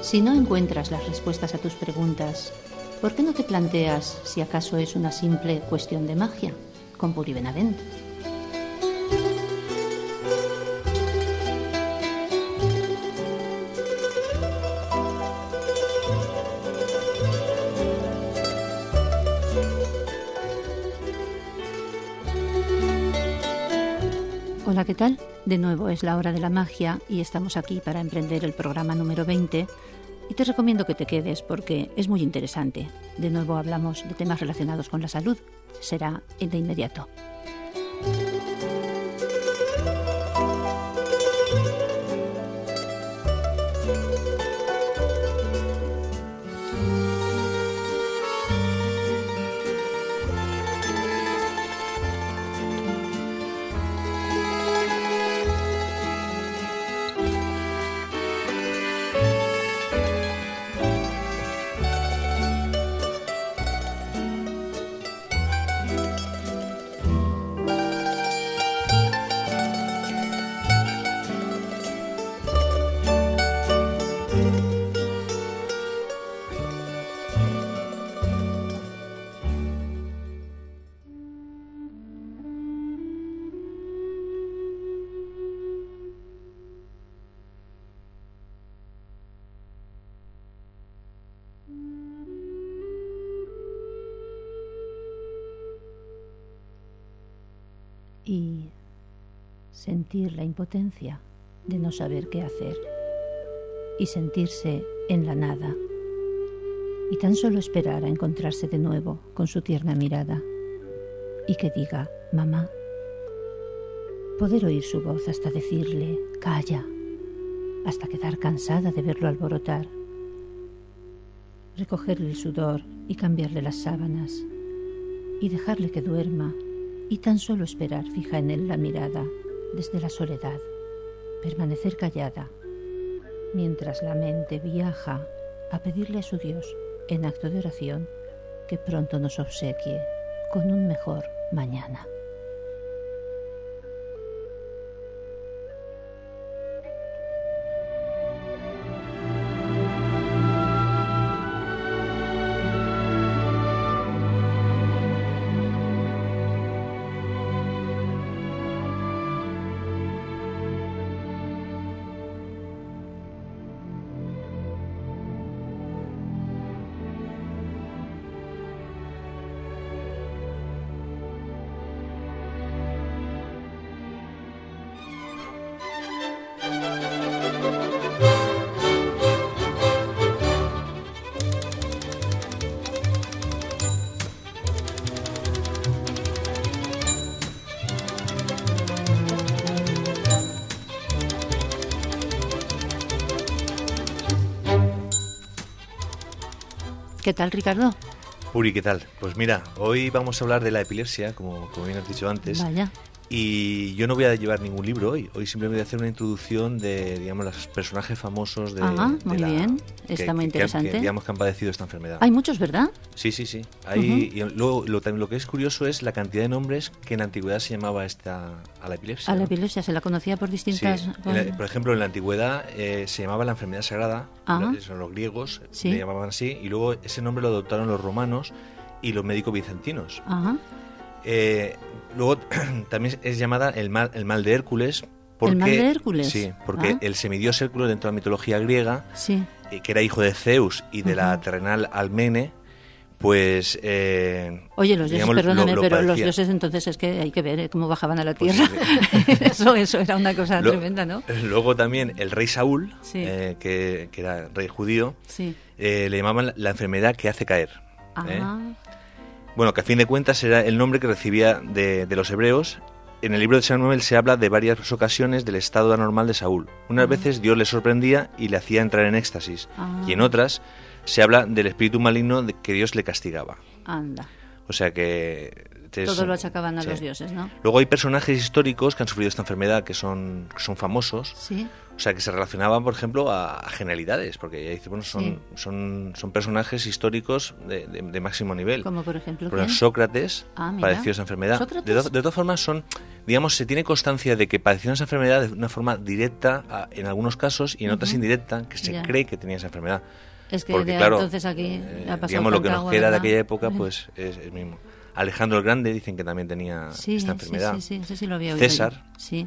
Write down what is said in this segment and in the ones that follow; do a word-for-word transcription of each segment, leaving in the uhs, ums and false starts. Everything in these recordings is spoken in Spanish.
Si no encuentras las respuestas a tus preguntas, ¿por qué no te planteas si acaso es una simple cuestión de magia? Con Puri Benavent. Hola, ¿qué tal? De nuevo es la hora de la magia y estamos aquí para emprender el programa número veinte y te recomiendo que te quedes porque es muy interesante. De nuevo hablamos de temas relacionados con la salud. Será de inmediato. Y sentir la impotencia de no saber qué hacer y sentirse en la nada y tan solo esperar a encontrarse de nuevo con su tierna mirada y que diga mamá, poder oír su voz hasta decirle calla, hasta quedar cansada de verlo alborotar, recogerle el sudor y cambiarle las sábanas y dejarle que duerma y tan solo esperar fija en él la mirada desde la soledad, permanecer callada, mientras la mente viaja a pedirle a su Dios, en acto de oración, que pronto nos obsequie con un mejor mañana. ¿Qué tal, Ricardo? Uri, ¿qué tal? Pues mira, hoy vamos a hablar de la epilepsia, como, como bien has dicho antes. Vaya. Y yo no voy a llevar ningún libro hoy. Hoy simplemente voy a hacer una introducción de, digamos, los personajes famosos de, Ajá, de muy la, bien. Que, Está muy que, interesante. Que, digamos que han padecido esta enfermedad. Hay muchos, ¿verdad? Sí, sí, sí. Hay, uh-huh. Y luego, lo, también lo que es curioso es la cantidad de nombres que en la antigüedad se llamaba esta, a la epilepsia. A la ¿no? epilepsia se la conocía por distintas... Sí. La, por ejemplo, en la antigüedad eh, se llamaba la enfermedad sagrada. Los, los griegos sí. le llamaban así. Y luego ese nombre lo adoptaron los romanos y los médicos bizantinos. Ajá. Eh, luego también es llamada el mal, el mal de Hércules. Porque, ¿El mal de Hércules? Sí, porque ah. el semidios Hércules dentro de la mitología griega, sí. eh, que era hijo de Zeus y de uh-huh. la terrenal Almene, pues... Eh, Oye, los dioses, digamos, perdóname, lo, lo pero padecía. Los dioses entonces es que hay que ver ¿eh? cómo bajaban a la tierra. Pues sí, sí. eso, eso era una cosa Lo, tremenda, ¿no? Luego también el rey Saúl, sí. eh, que, que era rey judío, sí. eh, le llamaban la, la enfermedad que hace caer. Ah. ¿eh? Bueno, que a fin de cuentas era el nombre que recibía de, de los hebreos. En el libro de Samuel se habla de varias ocasiones del estado anormal de Saúl. Unas ah. veces Dios le sorprendía y le hacía entrar en éxtasis. Ah. Y en otras se habla del espíritu maligno de que Dios le castigaba. Anda. O sea que... Es, todo lo achacaban a sí. los dioses, ¿no? Luego hay personajes históricos que han sufrido esta enfermedad que son, que son famosos. Sí. O sea, que se relacionaban, por ejemplo, a, a genialidades, porque ya dice, bueno, son, Sí. son, son personajes históricos de, de, de máximo nivel. Como por ejemplo, Por ejemplo, ¿quién? Sócrates Ah, mira. padeció esa enfermedad. ¿Sócrates? De, to- de todas formas, son, digamos, se tiene constancia de que padeció esa enfermedad de una forma directa a- en algunos casos y en otras Ujú. indirecta, que se Ya. cree que tenía esa enfermedad. Es que Porque, de claro, entonces aquí eh, ha pasado digamos, lo que tanta nos agua, queda de ¿verdad? aquella época, pues es el mismo. Alejandro el Grande dicen que también tenía Sí, esta sí, enfermedad. sí, sí, ese sí lo había oído César. yo. Sí.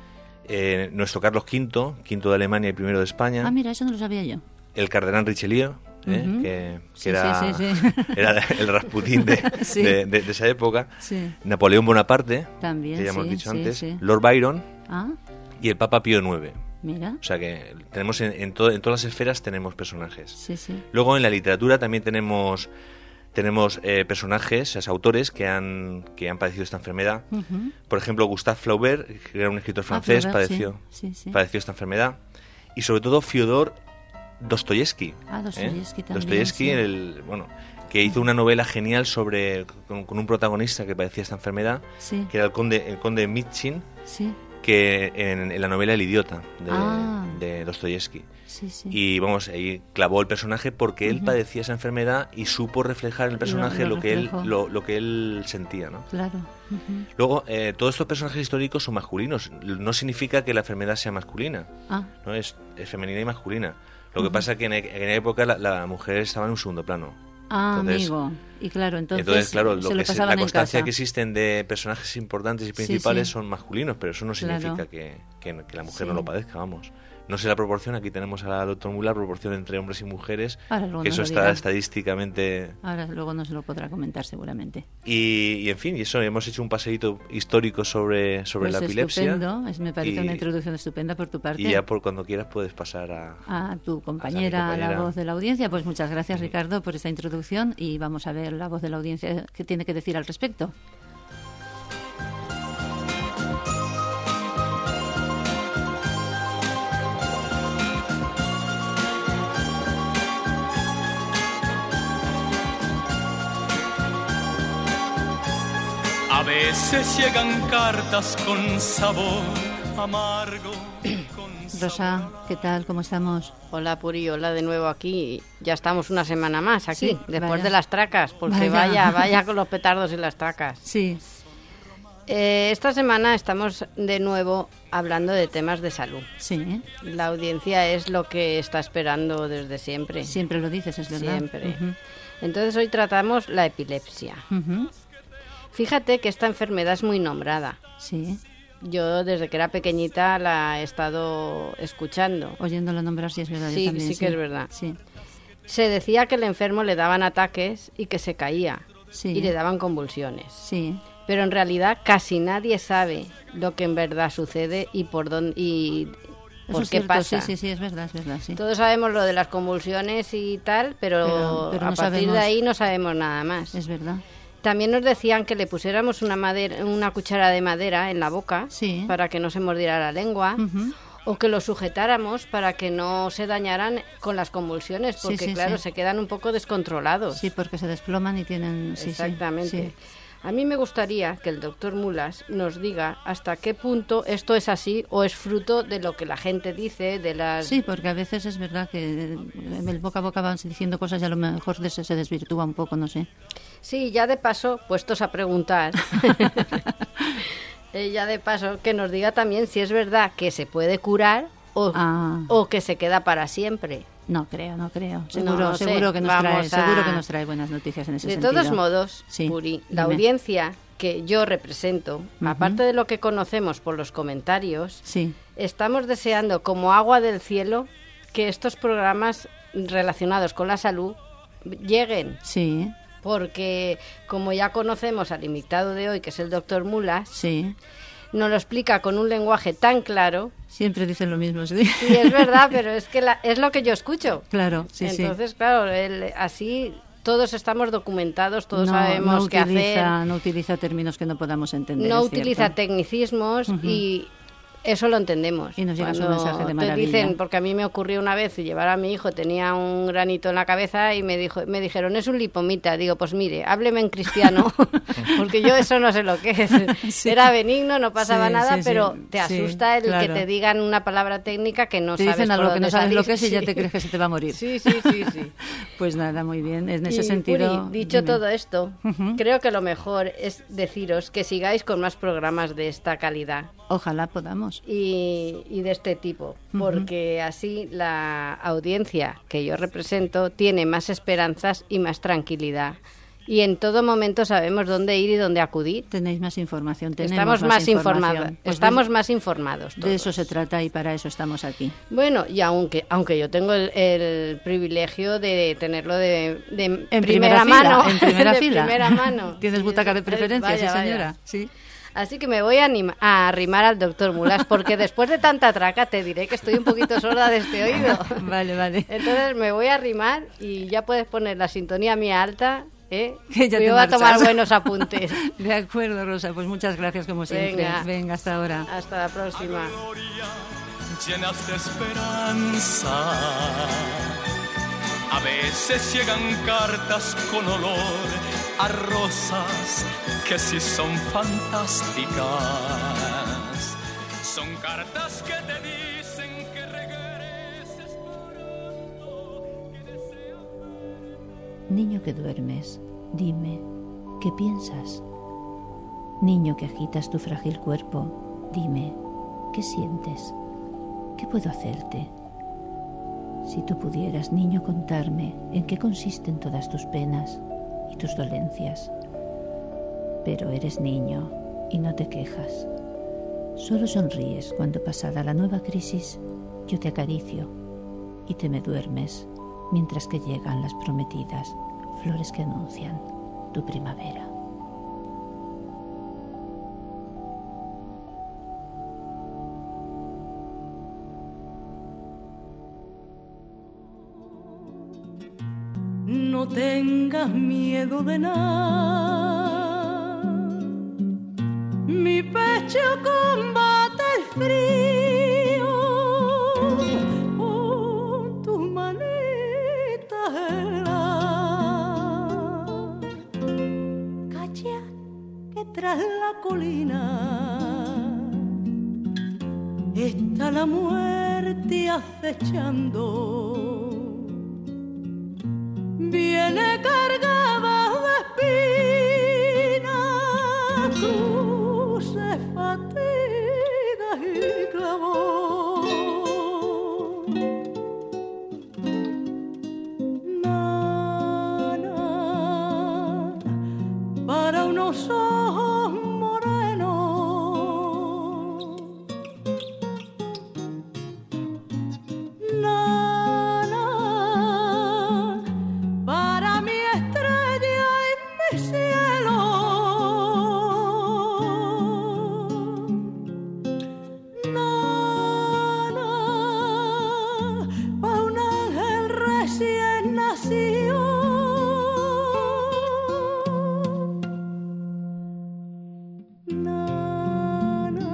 Eh, nuestro Carlos quinto, quinto de Alemania y primero de España. Ah, mira, eso no lo sabía yo. El cardenal Richelieu, ¿eh? Ujú. que, que Sí, era, sí, sí, sí. era el Rasputín de, Sí. de, de- de esa época. Sí. Napoleón Bonaparte, También, que ya hemos sí, dicho sí, antes. sí. Lord Byron Ah, y el Papa Pío noveno. mira. O sea que tenemos en, en, to- en todas las esferas tenemos personajes. Sí, sí. Luego en la literatura también tenemos tenemos eh, personajes, o sea, autores que han que han padecido esta enfermedad. Ujú. Por ejemplo, Gustave Flaubert, que era un escritor francés, Flaubert, padeció sí, sí, sí. padeció esta enfermedad. Y sobre todo Fyodor Dostoyevsky. Ah, Dostoyevsky también, Dostoyevsky, sí. el, bueno, que hizo una novela genial sobre con, con un protagonista que padecía esta enfermedad, Sí, que era el conde el conde Mitchin, sí, que en, en la novela El idiota de, Ah. de Dostoyevsky. sí, sí. Y vamos, ahí clavó el personaje porque él Ujú. padecía esa enfermedad y supo reflejar en el personaje Lo- lo, lo que él reflejó. lo, lo que él sentía, ¿no? Claro. Ujú. Luego, eh, todos estos personajes históricos son masculinos. No significa que la enfermedad sea masculina, Ah, ¿no? Es, es femenina y masculina. Lo que Ujú. pasa es que en, en aquella época la, la mujer estaba en un segundo plano. ah Entonces- amigo. Y claro, entonces, Entonces, claro, lo se lo que se- pasaban la en constancia casa. que existen de personajes importantes y Sí, principales sí. son masculinos, pero eso no Claro. significa que, que- que la mujer Sí. no lo padezca, vamos. No sé la proporción, aquí tenemos a la doctora Mula, la proporción entre hombres y mujeres, Ahora luego que nos eso lo está dirá. estadísticamente... Ahora luego nos lo podrá comentar seguramente. Y, y, en fin, y eso, hemos hecho un paseíto histórico sobre, sobre Pues la epilepsia. estupendo, es, me parece y- una introducción estupenda por tu parte. Y ya por cuando quieras puedes pasar a... A tu compañera, A mi a la compañera. voz de la audiencia, pues muchas gracias Ricardo por esta introducción y vamos a ver la voz de la audiencia qué tiene que decir al respecto. A veces llegan cartas con sabor amargo. con Rosa, sabor- ¿qué tal? ¿Cómo estamos? Hola Puri, hola de nuevo aquí. Ya estamos una semana más aquí, Sí, después vaya. de las tracas, porque Vaya. vaya, vaya con los petardos y las tracas. Sí, Eh, esta semana estamos de nuevo hablando de temas de salud. sí, La audiencia es lo que está esperando desde siempre. siempre lo dices, es verdad. Siempre. Ujú, Entonces hoy tratamos la epilepsia. ujú, Fíjate que esta enfermedad es muy nombrada. sí, Yo desde que era pequeñita la he estado escuchando. oyéndolo nombrar sí es verdad. yo Sí, también, sí que es verdad. Sí, Se decía que el enfermo le daban ataques y que se caía sí, y le daban convulsiones. sí, Pero en realidad casi nadie sabe lo que en verdad sucede y por dónde y eso por es qué cierto, pasa. sí, sí, sí, es verdad, es verdad, sí. Todos sabemos lo de las convulsiones y tal, pero, Pero- pero a no partir sabemos- de ahí no sabemos nada más. Es verdad. También nos decían que le pusiéramos una madera, una cuchara de madera en la boca Sí. para que no se mordiera la lengua. Ujú. O que lo sujetáramos para que no se dañaran con las convulsiones, Sí, porque sí, claro, sí. se quedan un poco descontrolados. Sí, porque se desploman y tienen... sí, sí, Exactamente. sí. A mí me gustaría que el doctor Mulas nos diga hasta qué punto esto es así o es fruto de lo que la gente dice, de las... Sí, porque a veces es verdad que el boca a boca van diciendo cosas y a lo mejor de- se desvirtúa un poco, no sé. Sí, ya de paso, puestos a preguntar, eh, ya de paso que nos diga también si es verdad que se puede curar o, Ah. o que se queda para siempre. No creo, no creo. Seguro, No sé, seguro que nos trae, vamos a- seguro que nos trae buenas noticias en ese De sentido. todos modos, Sí, Puri, la dime. audiencia que yo represento, aparte de lo que conocemos por los comentarios, Sí, estamos deseando como agua del cielo que estos programas relacionados con la salud lleguen, sí, porque como ya conocemos al invitado de hoy, que es el doctor Mulas, sí. nos lo explica con un lenguaje tan claro. Siempre dicen lo mismo, sí. Sí, es verdad, pero es que la- es lo que yo escucho. Claro, sí, sí. Entonces, claro, él- así todos estamos documentados, todos no, sabemos no qué utiliza, hacer. No utiliza términos que no podamos entender. No es utiliza cierto. tecnicismos Ujú. y eso lo entendemos. Y nos llega su Cuando mensaje de te maravilla. dicen, porque a mí me ocurrió una vez llevar a mi hijo, tenía un granito en la cabeza y me dijo, me dijeron, es un lipomita. Digo, pues mire, hábleme en cristiano, porque yo eso no sé lo que es. Sí. Era benigno, no pasaba sí, nada, sí, pero sí, te asusta sí, el claro. que te digan una palabra técnica que no te sabes dicen algo por que no dónde sabes salir. lo que es y Sí. ya te crees que se te va a morir. Sí, sí, sí, sí. Pues nada, muy bien. En ese Y, sentido... Puri, dicho dime. todo esto, Uh-huh. creo que lo mejor es deciros que sigáis con más programas de esta calidad. Ojalá podamos. Y, y de este tipo, porque uh-huh. así la audiencia que yo represento tiene más esperanzas y más tranquilidad. Y en todo momento sabemos dónde ir y dónde acudir. Tenéis más información, tenemos estamos más, más informados. Pues estamos de, más informados. Todos. De eso se trata y para eso estamos aquí. Bueno, y aunque aunque yo tengo el, el privilegio de tenerlo de, de en primera, primera mano, fila, en primera de fila. primera mano. Tienes sí, butaca de preferencia, vaya, sí señora. vaya. Sí. Así que me voy a, anima- a arrimar al doctor Mulas, porque después de tanta traca te diré que estoy un poquito sorda de este oído. Vale, vale. Entonces me voy a arrimar y ya puedes poner la sintonía mía alta, ¿eh? Que ya me te voy a marchas. tomar buenos apuntes. De acuerdo, Rosa, pues muchas gracias como siempre. Venga, Venga hasta ahora. Hasta la próxima. Llenas de esperanza. A veces llegan cartas con olor a rosas que sí son fantásticas. Son cartas que te dicen que regreses pronto, que deseas... Niño que duermes, dime, ¿qué piensas? Niño que agitas tu frágil cuerpo, dime, ¿qué sientes? ¿Qué puedo hacerte? Si tú pudieras, niño, contarme en qué consisten todas tus penas y tus dolencias. Pero eres niño y no te quejas. Solo sonríes cuando, pasada la nueva crisis, yo te acaricio y te me duermes mientras que llegan las prometidas flores que anuncian tu primavera. No tengas miedo de nada, mi pecho combate el frío, con tus manitas heladas. Calla que tras la colina está la muerte acechando. Viene cargada de espinas, cruces, fatigas y clavos. Nana, para unos ojos morenos. Nana, para mi estrella y mi cielo. Nana, pa' un ángel recién nacido. Nana,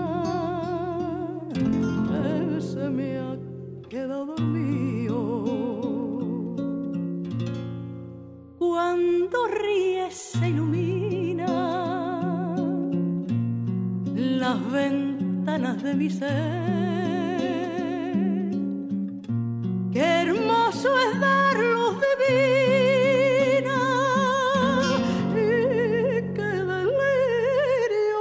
él se me ha quedado dormido. Cuando ríes se ilumina las ventanas de mi ser. Qué hermoso es dar luz divina y qué delirio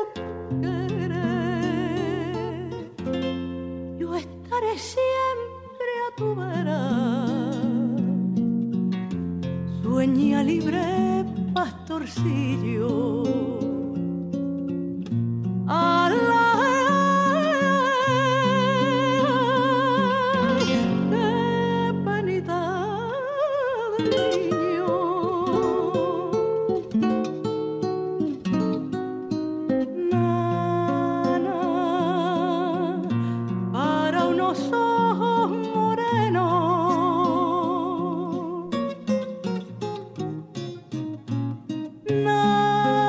querer. Yo estaré siempre a tu vera. Sueña libre, pastorcillo. Ala, qué penita de niño. Nana, para unos ojos morenos. Nana,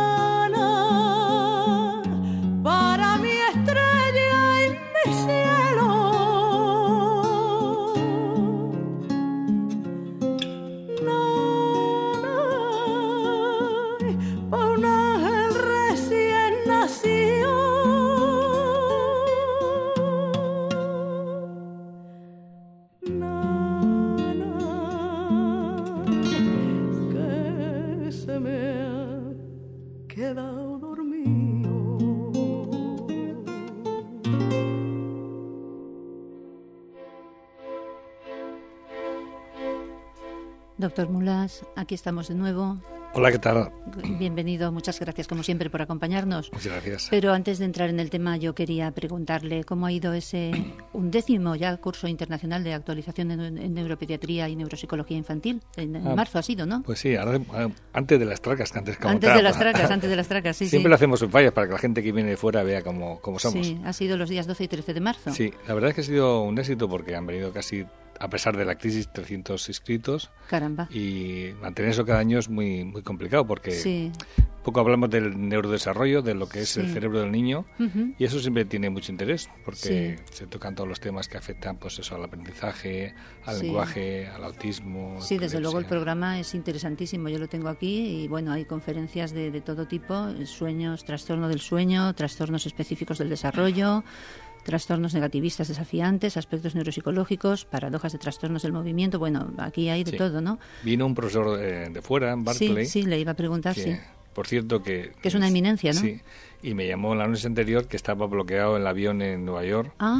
Doctor Mulas, aquí estamos de nuevo. Hola, ¿qué tal? Bienvenido, muchas gracias como siempre por acompañarnos. Muchas gracias. Pero antes de entrar en el tema, yo quería preguntarle cómo ha ido ese undécimo ya curso internacional de actualización en, en neuropediatría y neuropsicología infantil. En, en ah, marzo ha sido, ¿no? Pues sí, ahora, antes de las tracas, que antes como Antes trapa. de las tracas, antes de las tracas, sí. Siempre sí. lo hacemos en fallas para que la gente que viene de fuera vea cómo, cómo somos. Sí, ha sido los días doce y trece de marzo. Sí, la verdad es que ha sido un éxito porque han venido casi, a pesar de la crisis, trescientos inscritos. Caramba. Y mantener eso cada año es muy muy complicado porque sí. poco hablamos del neurodesarrollo, de lo que es sí. el cerebro del niño, uh-huh. y eso siempre tiene mucho interés porque sí. se tocan todos los temas que afectan pues eso al aprendizaje, al sí. lenguaje, al autismo. Sí, desde luego el programa es interesantísimo, yo lo tengo aquí y bueno, hay conferencias de, de todo tipo, sueños, trastorno del sueño, trastornos específicos del desarrollo, trastornos negativistas desafiantes, aspectos neuropsicológicos, paradojas de trastornos del movimiento. Bueno, aquí hay de sí. todo, ¿no? Vino un profesor de, de fuera, en Berkeley. Sí, sí, le iba a preguntar, que, sí. Por cierto, que... Que es una eminencia, ¿no? Sí, y me llamó la noche anterior que estaba bloqueado el avión en Nueva York. Ah.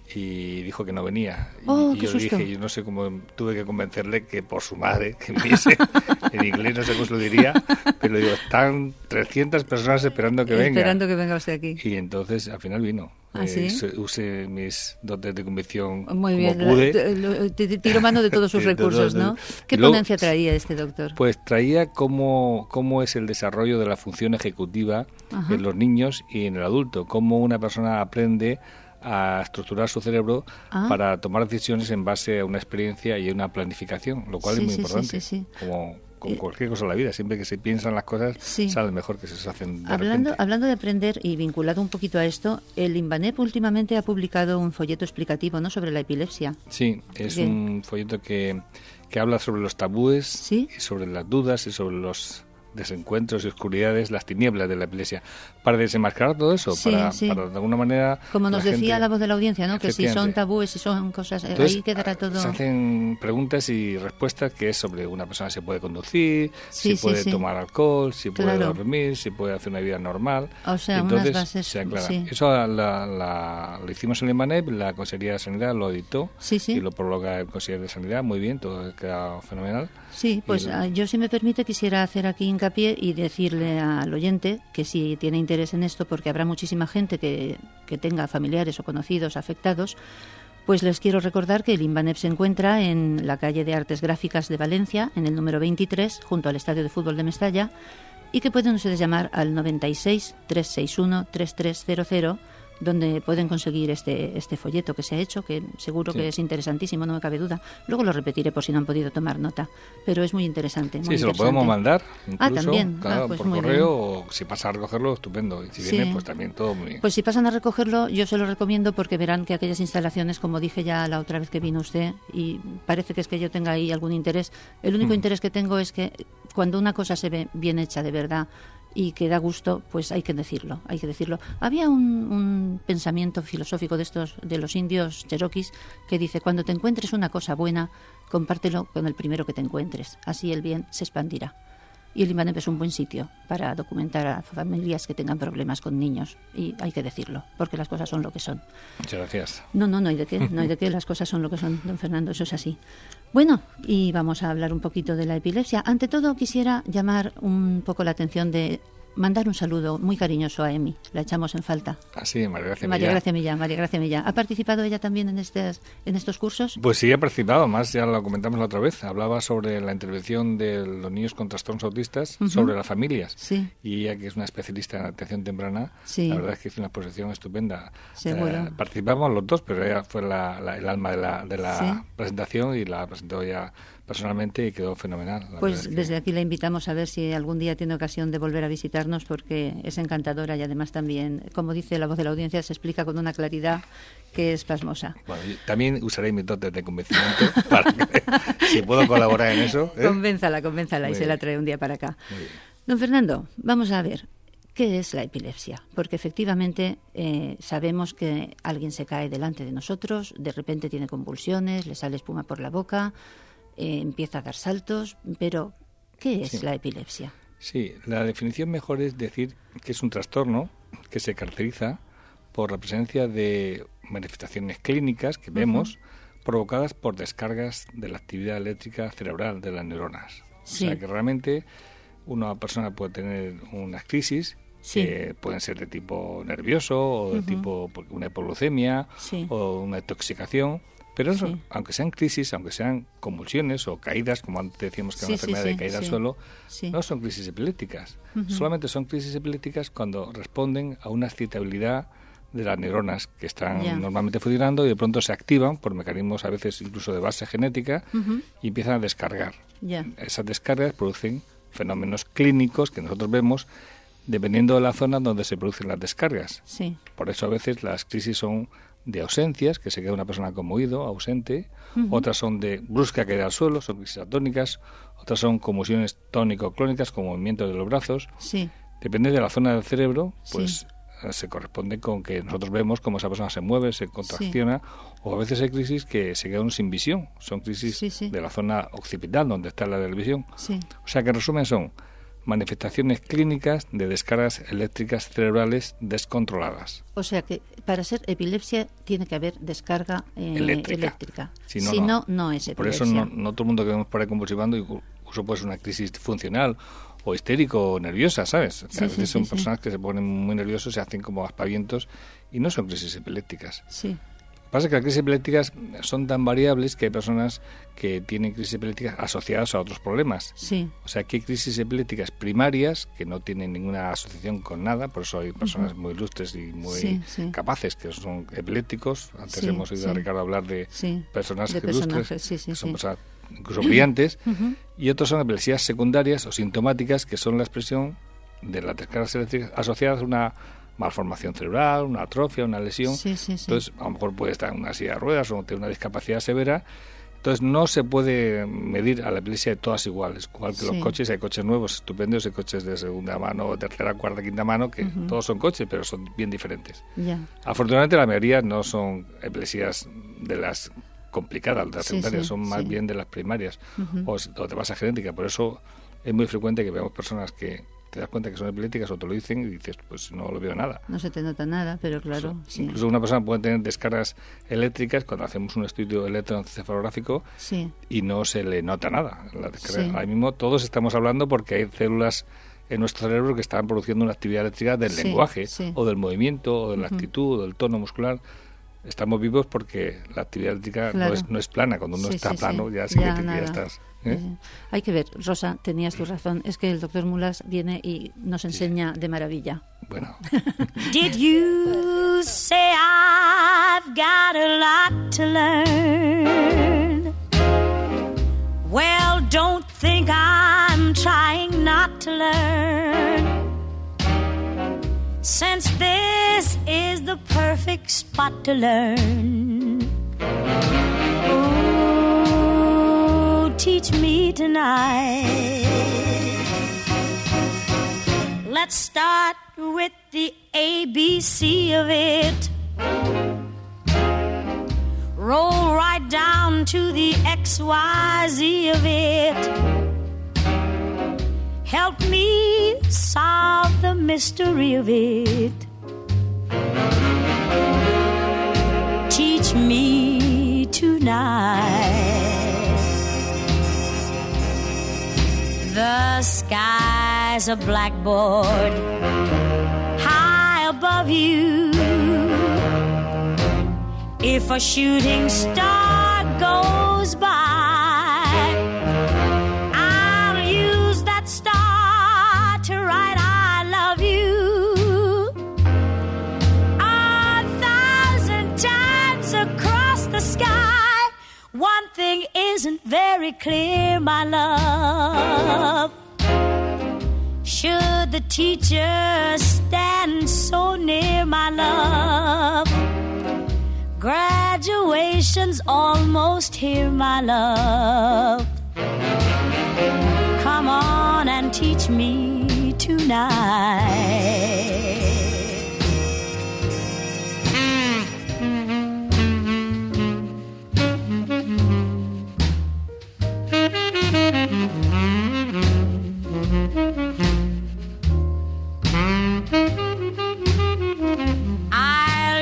Y dijo que no venía. Oh, y qué yo susto. le dije, yo no sé cómo tuve que convencerle que por su madre, que viniese. En inglés no sé cómo se lo diría, pero le digo, están trescientas personas esperando que venga. Esperando que venga usted aquí. Y entonces al final vino. ¿Ah, sí? eh, usé mis dotes de convicción Muy como bien, pude. Tiro mano de todos sus recursos, ¿no? ¿Qué luego, ponencia traía este doctor? Pues traía cómo, cómo es el desarrollo de la función ejecutiva Ajá. en los niños y en el adulto, cómo una persona aprende a estructurar su cerebro ah. para tomar decisiones en base a una experiencia y a una planificación, lo cual sí, es muy sí, importante. Sí, sí, sí. Como con cualquier cosa en la vida, siempre que se piensan las cosas, sí. sale mejor que se hacen de hablando, repente. Hablando de aprender y vinculado un poquito a esto, el INVANEP últimamente ha publicado un folleto explicativo, ¿no?, sobre la epilepsia. Sí, es Bien. un folleto que, que habla sobre los tabúes, ¿Sí? y sobre las dudas y sobre los desencuentros y oscuridades, las tinieblas de la epilepsia, para desenmascarar todo eso, sí, para, sí. para de alguna manera... Como nos la decía gente, la voz de la audiencia, ¿no?, que si son tabúes, si son cosas, Entonces, ahí quedará todo... Se hacen preguntas y respuestas que es sobre una persona si puede conducir, sí, si puede sí, sí. tomar alcohol, si puede claro. dormir, si puede hacer una vida normal. O sea, entonces, unas bases... se aclara. Sí. Eso la, la, lo hicimos en el INVANEP, la Consejería de Sanidad lo editó sí, sí. y lo prologa el Consejero de Sanidad, muy bien, todo queda fenomenal. Sí, pues el... yo, si me permite, quisiera hacer aquí hincapié y decirle al oyente que si tiene interés en esto, porque habrá muchísima gente que, que tenga familiares o conocidos afectados, pues les quiero recordar que el INVANEP se encuentra en la calle de Artes Gráficas de Valencia, en el número veintitrés, junto al Estadio de Fútbol de Mestalla, y que pueden ustedes llamar al noventa y seis, trescientos sesenta y uno, treinta y tres cero cero, donde pueden conseguir este este folleto que se ha hecho, que seguro sí. que es interesantísimo, no me cabe duda. Luego lo repetiré por si no han podido tomar nota, pero es muy interesante. Muy sí, se interesante. lo podemos mandar, incluso, ah, también. Cada, ah, pues por correo, o si pasa a recogerlo, estupendo. Y si sí. viene, pues también todo muy bien. Pues si pasan a recogerlo, yo se lo recomiendo porque verán que aquellas instalaciones, como dije ya la otra vez que vino usted, y parece que es que yo tenga ahí algún interés, el único mm. interés que tengo es que cuando una cosa se ve bien hecha de verdad, y que da gusto, pues hay que decirlo, hay que decirlo. Había un, un pensamiento filosófico de estos, de los indios cheroquis, que dice, cuando te encuentres una cosa buena, compártelo con el primero que te encuentres, así el bien se expandirá. Y el INVANEP es un buen sitio para documentar a familias que tengan problemas con niños, y hay que decirlo, porque las cosas son lo que son. Muchas gracias. No, no, no hay de qué, no hay de qué, las cosas son lo que son, don Fernando, eso es así. Bueno, y vamos a hablar un poquito de la epilepsia. Ante todo, quisiera llamar un poco la atención de mandar un saludo muy cariñoso a Emi, la echamos en falta. Ah, sí, María Gracia María Millán. Gracia Millán, María Gracia Millán. ¿Ha participado ella también en estos, en estos cursos? Pues sí, ha participado, más ya lo comentamos la otra vez. Hablaba sobre la intervención de los niños con trastornos autistas, uh-huh. sobre las familias. Sí. Y ella, que es una especialista en atención temprana, sí. la verdad es que hizo una exposición estupenda. Seguro. Eh, participamos los dos, pero ella fue la, la, el alma de la, de la ¿Sí? presentación y la presentó ella personalmente y quedó fenomenal. Pues es que... desde aquí la invitamos a ver si algún día tiene ocasión de volver a visitarnos, porque es encantadora y además también, como dice la voz de la audiencia, se explica con una claridad que es pasmosa. Bueno, también usaré mis dotes de convencimiento para que, si puedo colaborar en eso. ¿eh? Convénzala, convénzala y se la trae un día para acá. Don Fernando, vamos a ver, ¿qué es la epilepsia? Porque efectivamente eh, sabemos que alguien se cae delante de nosotros, de repente tiene convulsiones, le sale espuma por la boca, eh, empieza a dar saltos, pero ¿qué es sí. la epilepsia? Sí, la definición mejor es decir que es un trastorno que se caracteriza por la presencia de manifestaciones clínicas que vemos uh-huh. provocadas por descargas de la actividad eléctrica cerebral de las neuronas. Sí. O sea que realmente una persona puede tener unas crisis sí. que pueden ser de tipo nervioso o de uh-huh. tipo una hipoglucemia sí. o una intoxicación. Pero eso, sí. aunque sean crisis, aunque sean convulsiones o caídas, como antes decíamos que es sí, una enfermedad sí, de caída sí. al suelo, sí. no son crisis epilépticas. Uh-huh. Solamente son crisis epilépticas cuando responden a una excitabilidad de las neuronas que están yeah. normalmente funcionando y de pronto se activan por mecanismos a veces incluso de base genética uh-huh. y empiezan a descargar. Yeah. Esas descargas producen fenómenos clínicos que nosotros vemos dependiendo de la zona donde se producen las descargas. Sí. Por eso a veces las crisis son de ausencias, que se queda una persona conmovido, ausente, uh-huh. otras son de brusca caída al suelo, son crisis atónicas, otras son conmociones tónico-clónicas con movimiento de los brazos. Sí. Depende de la zona del cerebro, pues sí. se corresponde con que nosotros vemos cómo esa persona se mueve, se contracciona, sí. o a veces hay crisis que se quedan sin visión, son crisis sí, sí. de la zona occipital, donde está la de la visión. Sí. O sea que en resumen son manifestaciones clínicas de descargas eléctricas cerebrales descontroladas. O sea que para ser epilepsia tiene que haber descarga eh, eléctrica. eléctrica. Si no, si no, no, no es epilepsia. Por eso no, no todo el mundo que vemos por ahí convulsivando, incluso puede ser una crisis funcional o histérico o nerviosa, ¿sabes? Sí, a veces sí, son sí, personas sí. que se ponen muy nerviosos, se hacen como aspavientos y no son crisis epilépticas. Sí. Lo que pasa es que las crisis epilépticas son tan variables que hay personas que tienen crisis epilépticas asociadas a otros problemas. Sí. O sea, que hay crisis epilépticas primarias que no tienen ninguna asociación con nada, por eso hay personas uh-huh. muy ilustres y muy sí, sí. capaces que son epilépticos. Antes sí, hemos oído sí. a Ricardo hablar de sí. personajes de ilustres, sí, sí, que son sí. personas incluso brillantes, uh-huh. y otros son epilepsias secundarias o sintomáticas, que son la expresión de las descargas eléctricas asociadas a una malformación cerebral, una atrofia, una lesión. Sí, sí, sí. Entonces, a lo mejor puede estar en una silla de ruedas o tener una discapacidad severa. Entonces, no se puede medir a la epilepsia de todas iguales. Igual que sí. los coches, hay coches nuevos estupendos, hay coches de segunda mano, tercera, cuarta, quinta mano, que uh-huh. todos son coches, pero son bien diferentes. Yeah. Afortunadamente, la mayoría no son epilepsias de las complicadas, de las sí, secundarias, sí, son más sí. bien de las primarias uh-huh. o, o de base genética. Por eso es muy frecuente que veamos personas que te das cuenta que son epilépticas o te lo dicen y dices, pues no lo veo nada. No se te nota nada, pero claro. O sea, sí. Incluso una persona puede tener descargas eléctricas cuando hacemos un estudio electroencefalográfico sí. y no se le nota nada. La descarga, sí. Ahora mismo todos estamos hablando porque hay células en nuestro cerebro que están produciendo una actividad eléctrica del sí, lenguaje sí. o del movimiento o de la uh-huh. actitud o del tono muscular. Estamos vivos porque la actividad eléctrica claro. no, es, no es plana. Cuando uno sí, está sí, plano, sí. ya sí ya, que te, ya estás. ¿eh? Sí. Hay que ver, Rosa, tenías tu razón. Es que el doctor Mulas viene y nos enseña sí. de maravilla. Bueno. Did you say I've got a lot to learn? Well, don't think I'm trying not to learn. Since this is the perfect spot to learn. Oh, teach me tonight. Let's start with the A B C of it. Roll right down to the X Y Z of it. Help me solve the mystery of it. Teach me tonight. The sky's a blackboard high above you. If a shooting star goes by, I'll use that star to write I love you a thousand times across the sky. One thing isn't very clear, my love. Should the teacher stand so near, my love? Graduation's almost here, my love. Come on and teach me tonight. I'll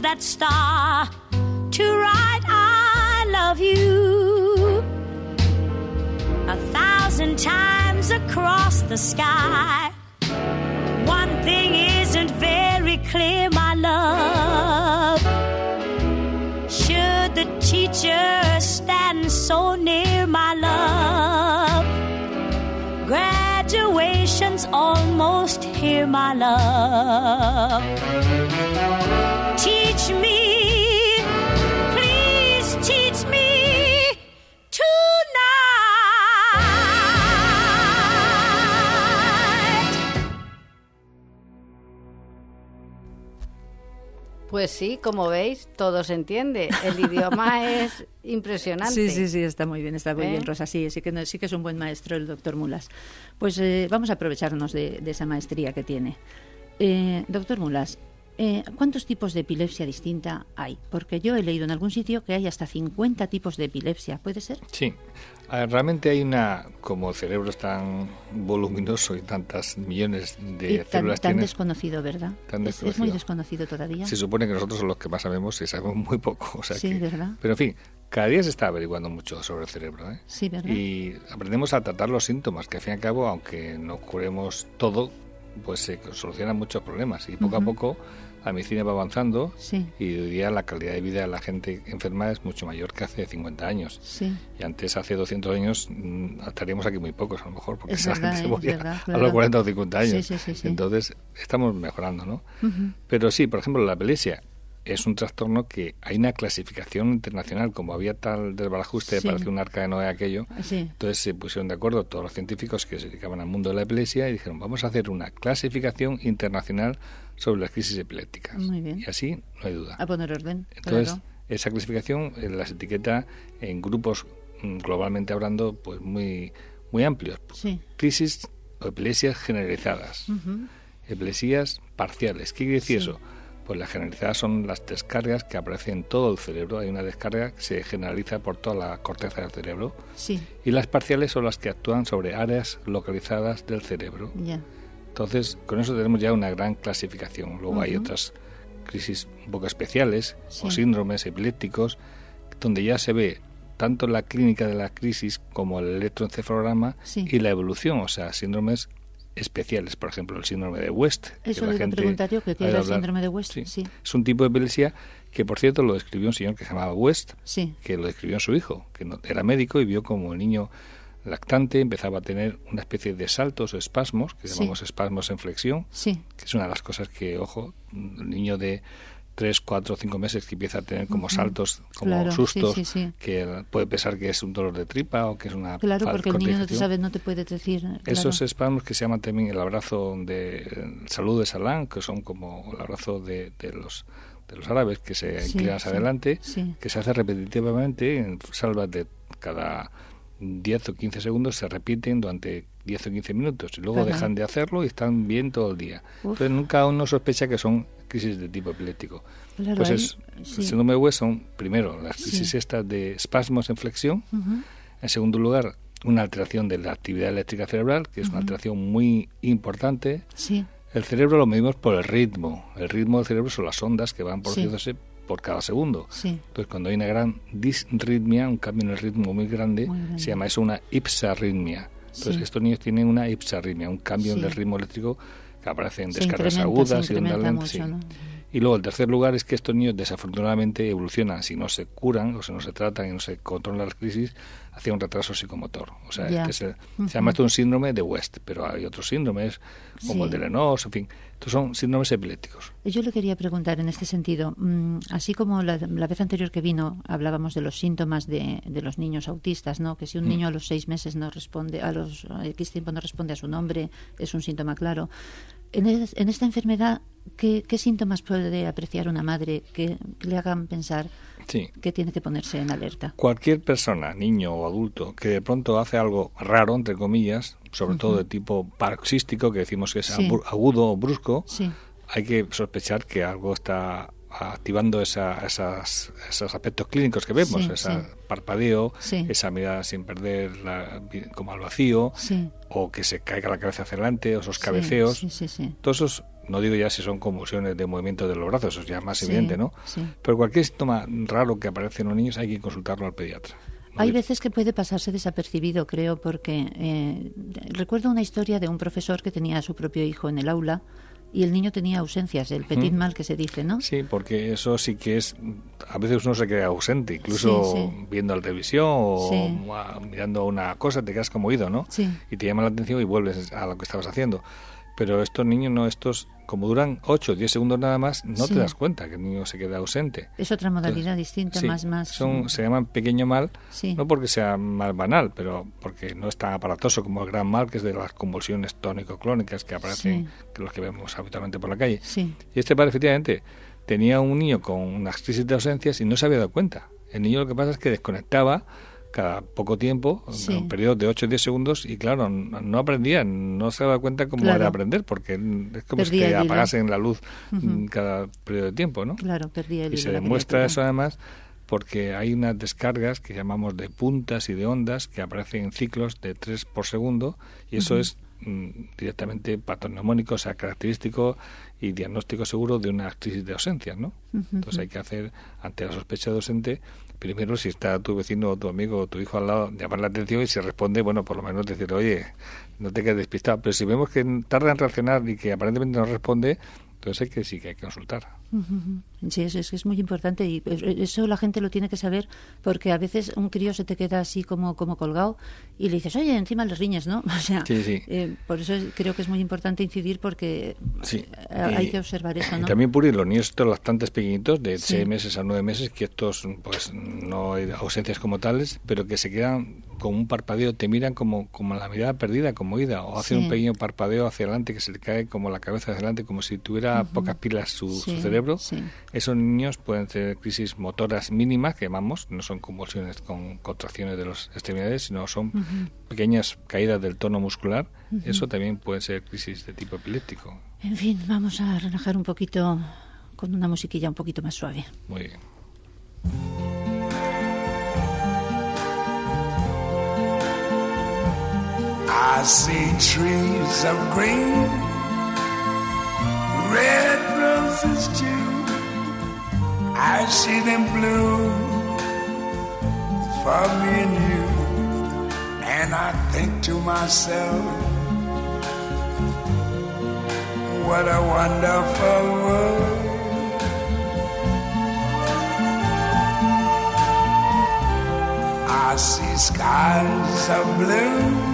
that star to write I love you a thousand times across the sky. One thing isn't very clear, my love. Should the teacher stand so near, my love? Graduation's almost here, my love. Teach me, please teach me tonight. Pues sí, como veis, todo se entiende. El idioma es impresionante. Sí, sí, sí, está muy bien, está muy ¿Eh? bien, Rosa. Sí, sí que, no, sí que es un buen maestro el doctor Mulas. Pues eh, vamos a aprovecharnos de, de esa maestría que tiene. Eh, doctor Mulas, eh, ¿cuántos tipos de epilepsia distinta hay? Porque yo he leído en algún sitio que hay hasta cincuenta tipos de epilepsia. ¿Puede ser? Sí. Ah, realmente hay una, como el cerebro es tan voluminoso y tantas millones de y tan, células tan tiene, desconocido, ¿verdad? tan Es, es desconocido. muy desconocido todavía. Se supone que nosotros somos los que más sabemos y sabemos muy poco. O sea Sí, que, ¿verdad? Pero en fin, cada día se está averiguando mucho sobre el cerebro, ¿eh? Sí, ¿verdad? Y aprendemos a tratar los síntomas, que al fin y al cabo, aunque no curemos todo, pues se solucionan muchos problemas. Y poco Ujú. a poco la medicina va avanzando Sí, y hoy día la calidad de vida de la gente enferma es mucho mayor que hace cincuenta años. sí. Y antes, hace doscientos años, mm, estaríamos aquí muy pocos a lo mejor, porque Es esa verdad, gente es moría verdad, a claro. los cuarenta o cincuenta años. Sí, sí, sí, sí. Entonces, estamos mejorando, ¿no? Ujú. Pero sí, por ejemplo, la epilepsia es un trastorno que hay una clasificación internacional, como había tal desbarajuste, Sí. parecía un arca de Noé aquello. Sí, Entonces se pusieron de acuerdo todos los científicos que se dedicaban al mundo de la epilepsia y dijeron, vamos a hacer una clasificación internacional sobre las crisis epilépticas. Muy bien. Y así no hay duda. a poner orden. Entonces, claro. esa clasificación eh, las etiqueta en grupos, mm, globalmente hablando, pues muy, muy amplios. Sí. Crisis o epilepsias generalizadas, Ujú. epilepsias parciales. ¿Qué quiere decir Sí. eso? Pues las generalizadas son las descargas que aparecen en todo el cerebro. Hay una descarga que se generaliza por toda la corteza del cerebro. Sí, Y las parciales son las que actúan sobre áreas localizadas del cerebro. ya. Entonces, con eso tenemos ya una gran clasificación. Luego hay Ujú. otras crisis un poco especiales Sí. o síndromes epilépticos, donde ya se ve tanto la clínica de la crisis como el electroencefalograma Sí. y la evolución, o sea, síndromes especiales, por ejemplo, el síndrome de West. que Eso la le iba a gente preguntar yo, que qué ha era oído el hablar. síndrome de West. Sí. Sí, Es un tipo de epilepsia que, por cierto, lo describió un señor que se llamaba West, sí, que lo describió su hijo, que no, era médico y vio como el niño lactante empezaba a tener una especie de saltos o espasmos, que Sí. llamamos espasmos en flexión, sí. que es una de las cosas que, ojo, el niño de tres, cuatro, cinco meses que empieza a tener como saltos, como Claro, sí, sustos, sí, sí. que puede pensar que es un dolor de tripa o que es una Claro, fal- porque el niño no te contracción. sabe, no te puede decir. Claro. Esos espasmos que se llaman también el abrazo de el saludo de Salán, que son como el abrazo de, de los de los árabes que se Sí, inclinan hacia sí, adelante, sí. que se hace repetitivamente en salvas de cada diez o quince segundos, se repiten durante diez o quince minutos y luego Ajá. dejan de hacerlo y están bien todo el día. Uf. Entonces nunca uno sospecha que son crisis de tipo epiléptico. Claro, pues ahí- es, sí. el síndrome de West son, primero, las crisis Sí. estas de espasmos en flexión. Ujú. En segundo lugar, una alteración de la actividad eléctrica cerebral, que es una alteración muy importante. Sí, El cerebro lo medimos por el ritmo. El ritmo del cerebro son las ondas que van produciéndose por cada segundo. sí. Entonces, cuando hay una gran disritmia, un cambio en el ritmo muy grande, Muy grande. se llama eso una ipsarritmia. Entonces, Sí. estos niños tienen una ipsarritmia, un cambio Sí. en el ritmo eléctrico que aparece en Se descargas incrementa, se agudas y ondas incrementa lentas. mucho, sí. ¿no? Y luego, el tercer lugar es que estos niños desafortunadamente evolucionan, si no se curan o si no se tratan y no se controlan las crisis, hacia un retraso psicomotor. O sea, Ya. este es el- Ujú. se llama esto un síndrome de West, pero hay otros síndromes, como Sí. el de Lennox, en fin. Estos son síndromes epilépticos. Yo le quería preguntar en este sentido, mm, así como la, la vez anterior que vino hablábamos de los síntomas de, de los niños autistas, ¿no? Que si un Mm. niño a los seis meses no responde, a los a X tiempo no responde a su nombre, es un síntoma claro. En, es- en esta enfermedad, ¿qué, ¿qué síntomas puede apreciar una madre que, que le hagan pensar Sí. que tiene que ponerse en alerta? Cualquier persona, niño o adulto, que de pronto hace algo raro, entre comillas, sobre todo de tipo paroxístico, que decimos que es Sí. abu- agudo o brusco, Sí, hay que sospechar que algo está activando esa, esas, esos aspectos clínicos que vemos, Sí, ese sí. parpadeo, Sí. esa mirada sin perder la, como al vacío, sí. o que se caiga la cabeza hacia adelante, o esos Sí, cabeceos. Sí, sí, sí. Todos esos No digo ya si son convulsiones de movimiento de los brazos, eso ya es más sí, evidente, ¿no? Sí. Pero cualquier síntoma raro que aparece en los niños hay que consultarlo al pediatra. ¿No? Hay veces que puede pasarse desapercibido, creo, porque eh, recuerdo una historia de un profesor que tenía a su propio hijo en el aula y el niño tenía ausencias, el petit mal que se dice, ¿no? Sí, porque eso sí que es... A veces uno se queda ausente, incluso sí, sí. viendo la televisión o sí. mirando una cosa, te quedas como oído, ¿no? Sí. Y te llama la atención y vuelves a lo que estabas haciendo. Pero estos niños, no, estos, como duran ocho o diez segundos nada más, no sí. te das cuenta que el niño se queda ausente. Es otra modalidad Entonces, distinta, sí, más... más son, se llaman pequeño mal, sí. no porque sea mal banal, pero porque no es tan aparatoso como el gran mal, que es de las convulsiones tónico-clónicas que aparecen, sí. que los que vemos habitualmente por la calle. Sí. Y este padre, efectivamente, tenía un niño con unas crisis de ausencias y no se había dado cuenta. El niño lo que pasa es que desconectaba cada poco tiempo, sí. en un periodo de ocho o diez segundos, y claro, no aprendía, no se daba cuenta cómo claro. era aprender, porque es como si Perdía que el hilo. apagasen la luz Uh-huh. cada periodo de tiempo, ¿no? Claro, perdía el Y hilo se la demuestra criatura. eso además porque hay unas descargas que llamamos de puntas y de ondas que aparecen en ciclos de tres por segundo, y eso uh-huh. es mm, directamente patognomónico, o sea, característico y diagnóstico seguro de una crisis de ausencias, ¿no? Uh-huh. Entonces hay que hacer, ante la sospecha de ausente, primero, si está tu vecino o tu amigo o tu hijo al lado, llamar la atención, y si responde, bueno, por lo menos decirle, oye, no te quedes despistado. Pero si vemos que tarda en reaccionar y que aparentemente no responde, entonces hay que, sí que hay que consultar. Sí, eso es, es muy importante, y eso la gente lo tiene que saber, porque a veces un crío se te queda así como, como colgado y le dices, oye, encima les riñes, ¿no? O sea, sí, sí. Eh, por eso creo que es muy importante incidir, porque sí. hay y, que observar eso, ¿no? Y también, Puri, los niños estos lactantes pequeñitos, de sí. seis meses a nueve meses, que estos, pues, no hay ausencias como tales, pero que se quedan con un parpadeo, te miran como, como la mirada perdida, como ida, o hacen sí. un pequeño parpadeo hacia adelante, que se le cae como la cabeza hacia adelante, como si tuviera uh-huh. pocas pilas su, sí, su cerebro. Sí. Esos niños pueden tener crisis motoras mínimas, que llamamos, no son convulsiones con contracciones de las extremidades, sino son uh-huh. pequeñas caídas del tono muscular. Uh-huh. Eso también puede ser crisis de tipo epiléptico. En fin, vamos a relajar un poquito con una musiquilla un poquito más suave. Muy bien. I see trees of green, red roses too. I see them bloom for me and you. And I think to myself, what a wonderful world. I see skies of blue,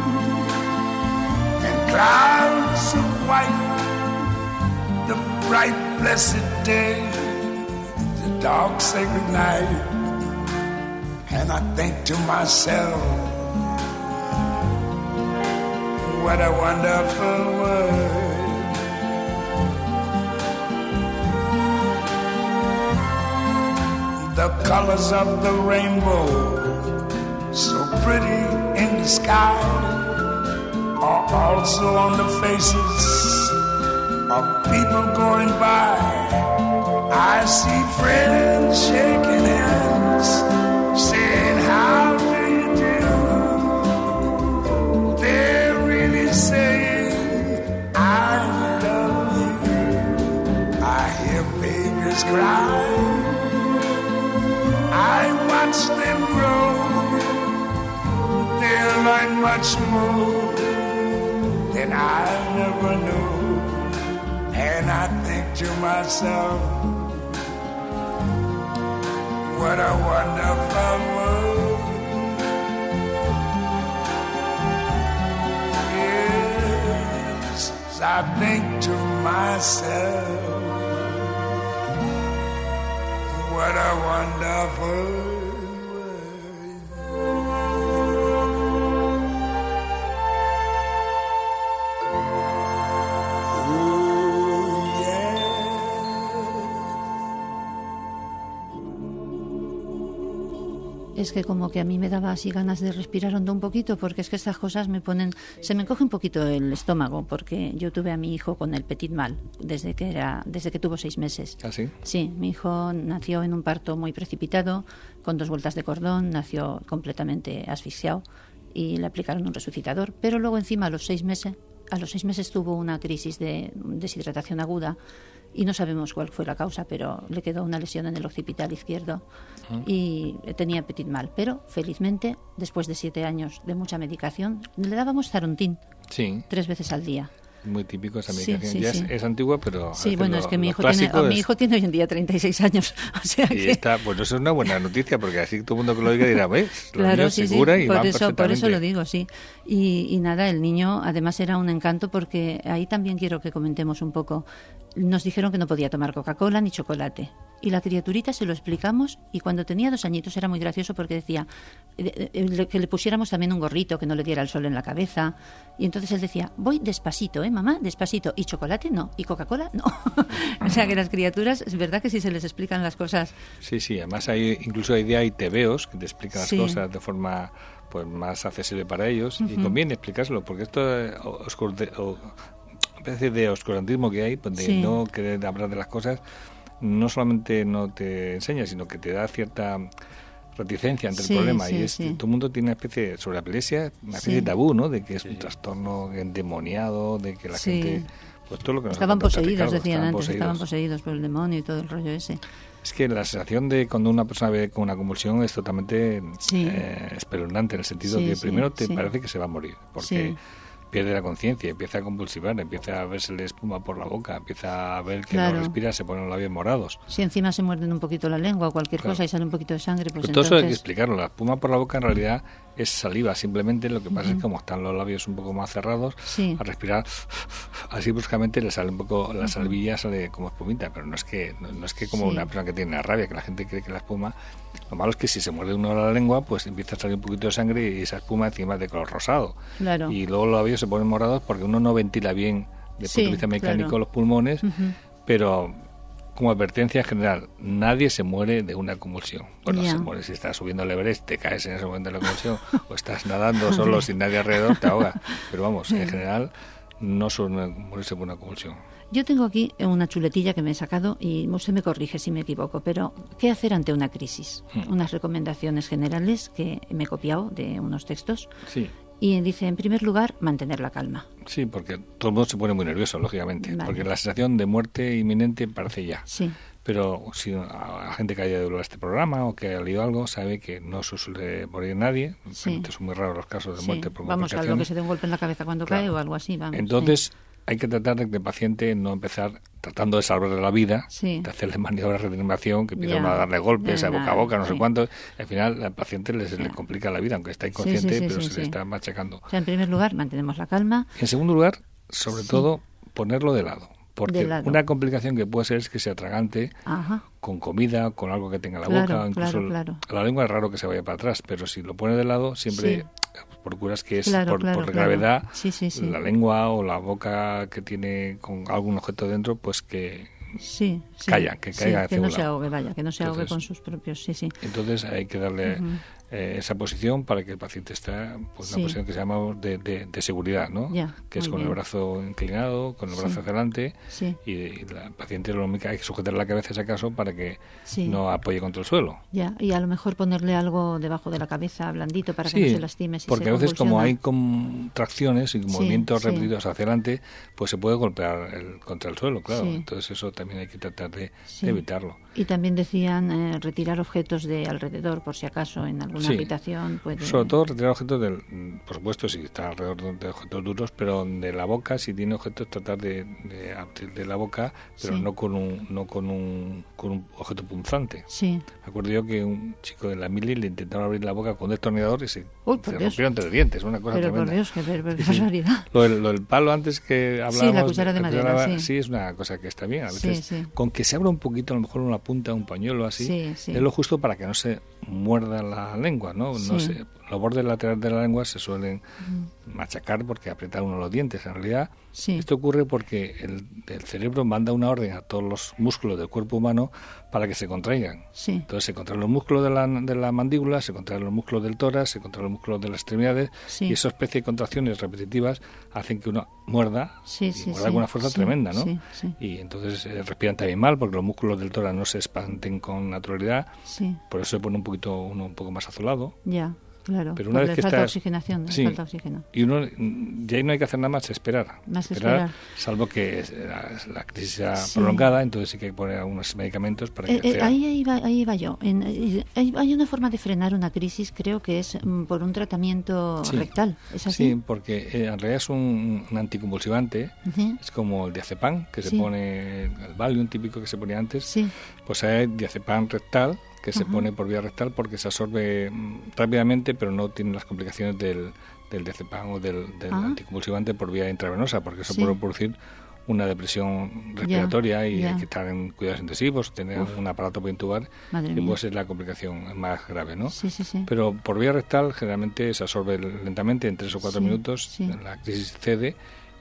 clouds of white, the bright blessed day, the dark sacred night. And I think to myself, what a wonderful world. The colors of the rainbow, so pretty in the sky, are also on the faces of people going by. I see friends shaking hands, saying, how do you do? They're really saying, I love you. I hear babies cry, I watch them grow. They'll learn much more than I never knew. And I think to myself, what a wonderful world. Yes, I think to myself, what a wonderful world. Es que como que a mí me daba así ganas de respirar hondo un poquito, porque es que estas cosas me ponen, se me encoge un poquito el estómago, porque yo tuve a mi hijo con el petit mal desde que era, desde que tuvo seis meses. ¿Ah, sí? Sí, mi hijo nació en un parto muy precipitado, con dos vueltas de cordón, nació completamente asfixiado y le aplicaron un resucitador, pero luego encima a los seis meses a los seis meses tuvo una crisis de deshidratación aguda y no sabemos cuál fue la causa, pero le quedó una lesión en el occipital izquierdo uh-huh. y tenía petit mal. Pero, felizmente, después de siete años de mucha medicación, le dábamos Zarontin sí. tres veces al día. Muy típico esa medicación. Sí, sí, ya sí. Es, es antigua, pero... Sí, bueno, lo, es que mi hijo, tiene, es... mi hijo tiene hoy en día treinta y seis años. O sea y que... está, bueno, eso es una buena noticia, porque así todo el mundo que lo oiga dirá, ¿ves? Claro, sí, sí, y por van eso, por eso lo digo, sí. Y, y nada, el niño además era un encanto, porque ahí también quiero que comentemos un poco. Nos dijeron que no podía tomar Coca-Cola ni chocolate. Y la criaturita se lo explicamos, y cuando tenía dos añitos era muy gracioso porque decía eh, eh, que le pusiéramos también un gorrito, que no le diera el sol en la cabeza. Y entonces él decía, voy despacito, ¿eh, mamá? Despacito. Y chocolate no, y Coca-Cola no. O sea que las criaturas, es verdad que sí se les explican las cosas. Sí, sí, además hay incluso hay de hay tebeos que te explican las sí. cosas de forma pues más accesible para ellos, uh-huh. y conviene explicárselo, porque esto eh, oscur- o, a especie de oscurantismo que hay, pues de sí. no querer hablar de las cosas, no solamente no te enseña, sino que te da cierta reticencia ante sí, el problema. Sí, y es, sí. todo el mundo tiene una especie, sobre la epilepsia, una especie sí. de tabú, ¿no? De que es sí. un trastorno endemoniado, de que la sí. gente... Pues todo lo que nos estaban poseídos, Ricardo, decían estaban antes, poseídos. estaban poseídos por el demonio y todo el rollo ese. Es que la sensación de cuando una persona ve con una convulsión es totalmente sí. eh, espeluznante, en el sentido sí, que sí, primero te sí. parece que se va a morir, porque sí. pierde la conciencia, empieza a convulsivar, empieza a verse la espuma por la boca, empieza a ver que claro. no respira, se ponen los labios morados. Si encima se muerden un poquito la lengua o cualquier claro. cosa y sale un poquito de sangre, pues Pero entonces... todo eso hay que explicarlo. La espuma por la boca en realidad es saliva, simplemente lo que pasa uh-huh. es que como están los labios un poco más cerrados, sí. al respirar así bruscamente le sale un poco, la salvilla sale como espumita, pero no es que no, no es que como sí. una persona que tiene rabia, que la gente cree que la espuma, lo malo es que si se muerde uno la lengua, pues empieza a salir un poquito de sangre y esa espuma encima es de color rosado. Claro. Y luego los labios se ponen morados porque uno no ventila bien de sí, punto de vista mecánico claro. los pulmones, uh-huh. pero como advertencia en general, nadie se muere de una convulsión. Bueno, yeah. se muere si estás subiendo el Everest, te caes en ese momento de la convulsión, o estás nadando solo sin nadie alrededor, te ahoga. Pero vamos, en general no suele morirse por una convulsión. Yo tengo aquí una chuletilla que me he sacado y usted me corrige si me equivoco, pero ¿qué hacer ante una crisis? Hmm. Unas recomendaciones generales que me he copiado de unos textos. Sí. Y dice, en primer lugar, mantener la calma. Sí, porque todo el mundo se pone muy nervioso, lógicamente, vale. porque la sensación de muerte inminente parece ya. Sí. Pero si a la gente que haya de este programa o que haya leído algo sabe que no se suele morir nadie, sí. son muy raros los casos de sí. muerte por Vamos, salvo que se dé un golpe en la cabeza cuando claro. cae o algo así. Vamos, Entonces, sí. hay que tratar de que el paciente no empezar tratando de salvarle la vida, sí. de hacerle maniobras de reanimación, que empiezan ya. a darle golpes ya, a boca a boca, no sí. sé cuánto. Al final, al paciente le, se le complica la vida, aunque está inconsciente, sí, sí, sí, pero sí, se sí. le está machacando. O sea, en primer lugar, mantenemos la calma. En segundo lugar, sobre sí. todo, ponerlo de lado. Porque de lado. una complicación que puede ser es que se atragante Ajá. con comida, con algo que tenga en la claro, boca, incluso claro, claro. la lengua es raro que se vaya para atrás, pero si lo pone de lado, siempre sí. procuras que es claro, por, claro, por claro. gravedad sí, sí, sí. la lengua o la boca que tiene con algún objeto dentro, pues que sí, sí. calla, que caiga sí, hacia que no un se lado. ahogue, vaya, que no se ahogue Entonces, con sus propios, sí, sí. Entonces hay que darle uh-huh. eh, esa posición para que el paciente esté pues sí. una posición que se llama de, de, de seguridad, ¿no? Ya, que es con bien. el brazo inclinado, con el brazo sí. hacia adelante sí. y, y la paciente lo único hay que sujetar la cabeza, si acaso, para que sí. no apoye contra el suelo. Ya, y a lo mejor ponerle algo debajo de la cabeza blandito para sí, que no se lastime si porque se a veces como convulsiona. hay contracciones y sí, movimientos sí. repetidos hacia adelante, pues se puede golpear el, contra el suelo, claro. Sí. Entonces eso también hay que tratar de, sí. de evitarlo. Y también decían eh, retirar objetos de alrededor, por si acaso en alguna sí. habitación puede... Sobre todo retirar objetos, del, por supuesto, si está alrededor de, de objetos duros, pero de la boca, si tiene objetos, tratar de, de abrir de la boca, pero sí. no con un no con un, con un objeto punzante. Sí. Me acuerdo yo que un chico de la mili le intentaron abrir la boca con un destornillador y se, Uy, se Dios. rompieron entre dientes, una cosa pero tremenda. por Dios, qué, qué Sí, sí. barbaridad. Lo del, lo del palo antes que hablábamos... Sí, la cuchara de madera, cuchara, sí. sí, es una cosa que está bien. A Sí, veces, sí. con que se abra un poquito, a lo mejor una punta, un pañuelo así, Sí, sí. es lo justo para que no se muerda la lengua, ¿no? no Sí. se, los bordes laterales de la lengua se suelen Mm. machacar porque apretar uno los dientes. En realidad, Sí. esto ocurre porque el, el cerebro manda una orden a todos los músculos del cuerpo humano para que se contraigan. Sí. Entonces se contraen los músculos de la, de la mandíbula, se contraen los músculos del tórax, se contraen los músculos de las extremidades Sí. y esa especie de contracciones repetitivas hacen que uno muerda Sí, y sí, muerda sí. con una fuerza Sí, tremenda, ¿no? sí, sí. Y entonces eh, respiran también mal porque los músculos del tórax no se expanden con naturalidad, Sí, por eso se pone un poquito uno un poco más azulado. ya. Claro, pero una pues vez le que falta estás, oxigenación, le sí, falta oxígeno. Y uno, ya ahí no hay que hacer nada más, esperar. Más esperar, esperar. Salvo que la, la crisis sea Sí. prolongada, entonces sí que hay que poner algunos medicamentos para que Eh, eh, sea- ahí, ahí, va, ahí va yo. En, eh, hay, hay una forma de frenar una crisis, creo que es mm, por un tratamiento Sí. rectal. ¿Es así? Sí, porque eh, en realidad es un, un anticonvulsivante, Ujú. es como el diazepam, que Sí. se pone, el Valium típico que se ponía antes, Sí. pues hay diazepam rectal, que se Ajá. pone por vía rectal porque se absorbe mm, rápidamente, pero no tiene las complicaciones del, del diazepam o del, del Ah. anticonvulsivante por vía intravenosa, porque eso Sí. puede producir una depresión respiratoria y ya. hay que estar en cuidados intensivos, tener Uf. un aparato para intubar, Madre y mía. puede ser la complicación más grave, ¿no? Sí, sí, sí. Pero por vía rectal generalmente se absorbe lentamente, en tres o cuatro Sí, minutos, sí. la crisis cede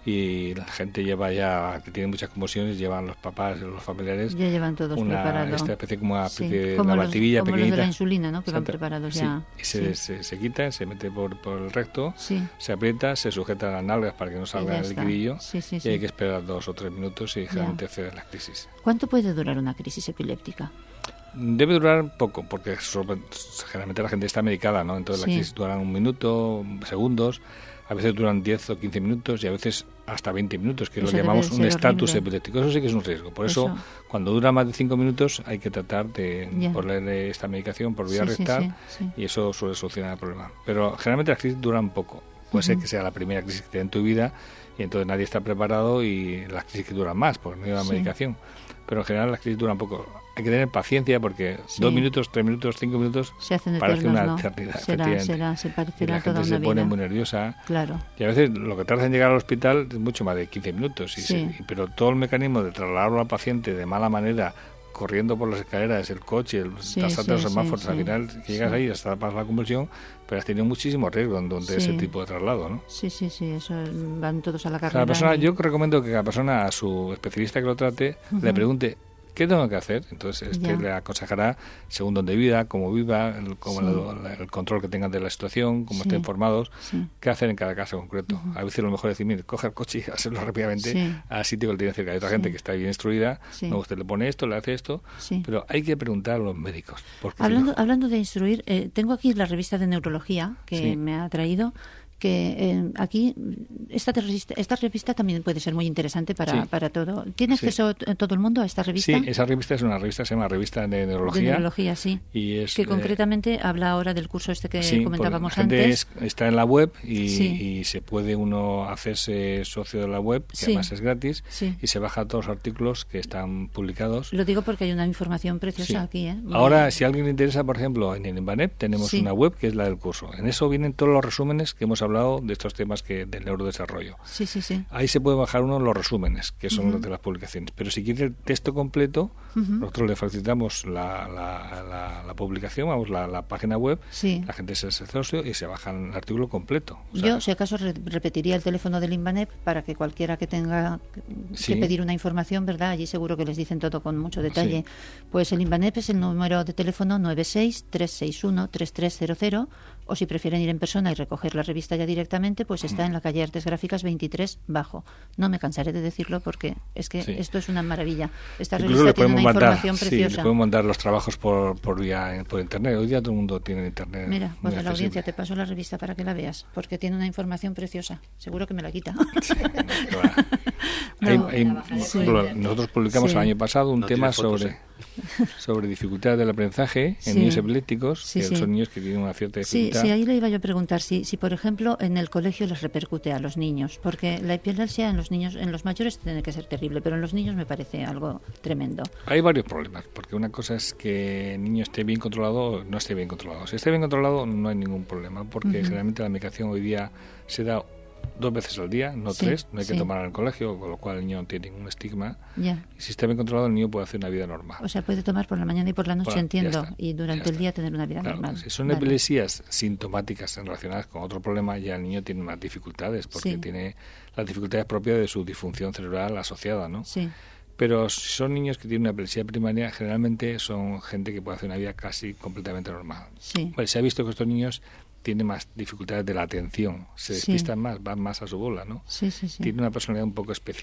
y la gente lleva ya, que tiene muchas conmociones, llevan los papás, los familiares, Ya llevan todos una preparado. esta especie como una Sí, especie de como una los- batidilla como los pequeñita. de la insulina, ¿no? Que van Exacto. preparados Sí, ya. y se, Sí. se, se quita, se mete por, por el recto, Sí. se aprieta, se sujeta las nalgas para que no salga ya el está. liquidillo Sí, sí, y sí. hay que esperar dos o tres minutos y generalmente cede la crisis. ¿Cuánto puede durar una crisis epiléptica? Debe durar poco, porque sobre- generalmente la gente está medicada, ¿no? Entonces Sí. la crisis duran un minuto, segundos, a veces duran diez o quince minutos y a veces hasta veinte minutos, que es lo Eso que debe llamamos ser un estatus horrible. epiléptico. Eso sí que es un riesgo. Por eso, Eso. cuando dura más de cinco minutos, hay que tratar de Ya. ponerle esta medicación por vía Sí, sí, rectal sí, sí. y eso suele solucionar el problema. Pero generalmente las crisis duran poco. Puede ser Ujú. que sea la primera crisis que te en tu vida y entonces nadie está preparado y las crisis que duran más, porque no lleva Sí. medicación. Pero en general las crisis duran poco. Hay que tener paciencia porque Sí. dos minutos, tres minutos, cinco minutos Se hacen parece eternos, una ¿no? eternidad. Será, efectivamente. será, se Y parecerá la toda gente se una pone vida. muy nerviosa. Claro. Y a veces lo que tarda en llegar al hospital es mucho más de quince minutos. Y Sí. se- y- pero todo el mecanismo de trasladarlo al paciente de mala manera, corriendo por las escaleras, el coche, el Sí, tasarte sí, los sí, semáforos, sí. al final que llegas Sí. ahí hasta pasar la convulsión, pero has tenido muchísimo riesgo en donde Sí. ese tipo de traslado, ¿no? Sí, sí, sí, eso van todos a la carrera. Cada persona, y- yo recomiendo que cada persona a su especialista que lo trate le Ujú. pregunte ¿qué tengo que hacer? Entonces este Ya. le aconsejará según dónde viva, cómo viva, el, cómo Sí. la- el control que tengan de la situación, cómo Sí. estén informados, Sí. qué hacer en cada caso concreto. A veces lo mejor es decir, mire, coge el coche y hacerlo rápidamente Sí. al sitio que lo tiene cerca. Hay otra Sí. gente que está bien instruida, Sí. no, usted le pone esto, le hace esto, Sí. pero hay que preguntar a los médicos. Porque si Hablando, no- hablando de instruir, eh, tengo aquí la revista de neurología que Sí. me ha traído, que eh, aquí esta revista, esta revista también puede ser muy interesante para, Sí. para todo. ¿Tiene Sí. acceso t- todo el mundo a esta revista? Sí, esa revista es una revista, se llama Revista de Neurología. De neurología, sí. Y es, que eh, concretamente habla ahora del curso este que Sí, comentábamos porque la gente antes. es- está en la web y, Sí. y se puede uno hacerse socio de la web, que Sí. además es gratis, Sí. y se baja todos los artículos que están publicados. Lo digo porque hay una información preciosa Sí. aquí. ¿eh? Muy- Ahora, si a alguien le interesa, por ejemplo, en el Inbanet tenemos Sí. una web que es la del curso. En eso vienen todos los resúmenes que hemos hablado de estos temas que del neurodesarrollo. Sí, sí, sí. Ahí se puede bajar uno los resúmenes, que son Ujú. los de las publicaciones. Pero si quiere el texto completo, Ujú. nosotros le facilitamos la, la, la- la publicación, vamos, la, la página web, Sí. la gente se hace socio y se baja el artículo completo. O sea, Yo, si acaso, re- repetiría el teléfono del Inbanep para que cualquiera que tenga Sí. que pedir una información, ¿verdad? Allí seguro que les dicen todo con mucho detalle. Sí. Pues el Inbanep es el número de teléfono nueve seis tres seis uno tres tres cero cero, o si prefieren ir en persona y recoger la revista ya directamente, pues está en la calle Artes Gráficas veintitrés Bajo. No me cansaré de decirlo porque es que Sí. esto es una maravilla. Esta Incluso revista le tiene podemos una mandar, información sí, le preciosa. podemos mandar los trabajos por, por vía por internet. Hoy día todo el mundo tiene internet. Mira, muy voz de la accesible. audiencia, te paso la revista para que la veas, porque tiene una información preciosa. Seguro que me la quita. Que va. Hay- No, hay- sí. lo- nosotros publicamos Sí. el año pasado un No tema tiene fotos, sobre, ¿eh? sobre dificultades del aprendizaje en Sí. niños epilépticos, Sí, que sí. son niños que tienen una cierta Sí, dificultad. sí, ahí le iba yo a preguntar si, si, por ejemplo, en el colegio les repercute a los niños, porque la epilepsia en los niños, en los mayores tiene que ser terrible, pero en los niños me parece algo tremendo. Hay varios problemas, porque una cosa es que el niño esté bien controlado o no esté bien controlado. Si esté bien controlado no hay ningún problema, porque Ujú. generalmente la medicación hoy día se da dos veces al día, no Sí, tres, no hay que sí. tomar en el colegio, con lo cual el niño no tiene ningún estigma. Ya. Y si está bien controlado, el niño puede hacer una vida normal. O sea, puede tomar por la mañana y por la noche, Bueno, ya entiendo, está, y durante ya el está. día tener una vida Claro, normal. si son Vale. epilepsias sintomáticas relacionadas con otro problema, ya el niño tiene más dificultades, porque Sí. tiene las dificultades propias de su disfunción cerebral asociada, ¿no? Sí, Pero si son niños que tienen una epilepsia primaria, generalmente son gente que puede hacer una vida casi completamente normal. sí. Vale, se ha visto que estos niños tienen más dificultades de la atención, se Sí. despistan más, van más a su bola, ¿no? Sí, sí, sí. Tiene una personalidad un poco especial.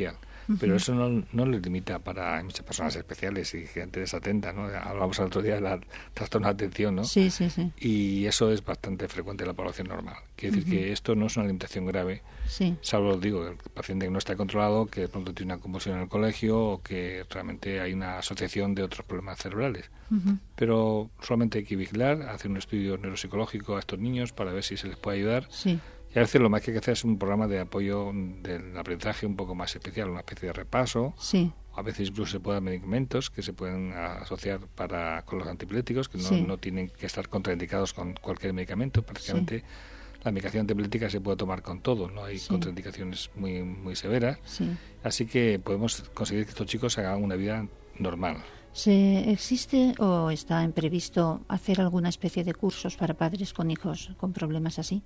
uh-huh. pero eso no, no les limita para hay muchas personas especiales y gente desatenta, ¿no? Hablamos el otro día de la trastorno de atención, ¿no? Sí, sí, sí. Y eso es bastante frecuente en la población normal. Quiere decir uh-huh. que esto no es una limitación grave, sí. salvo, digo, el paciente que no está controlado, que de pronto tiene una convulsión en el colegio o que realmente hay una asociación de otros problemas cerebrales. Uh-huh. Pero solamente hay que vigilar, hacer un estudio neuropsicológico a estos niños para ver si se les puede ayudar. Sí. Y a veces lo más que hay que hacer es un programa de apoyo del aprendizaje un poco más especial, una especie de repaso. Sí. A veces incluso se pueden dar medicamentos que se pueden asociar para con los antipiléticos, que no, sí. no tienen que estar contraindicados con cualquier medicamento. Prácticamente sí. la medicación antipilética se puede tomar con todo, no hay sí. contraindicaciones muy, muy severas. Sí. Así que podemos conseguir que estos chicos hagan una vida normal. ¿Se existe o está en previsto hacer alguna especie de cursos para padres con hijos con problemas así?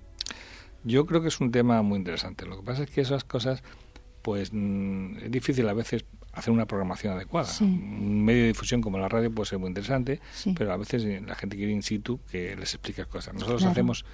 Yo creo que es un tema muy interesante. Lo que pasa es que esas cosas, pues mmm, es difícil a veces hacer una programación adecuada. Sí. Un medio de difusión como la radio puede ser muy interesante, sí. pero a veces la gente quiere in situ que les explique cosas. Nosotros claro. hacemos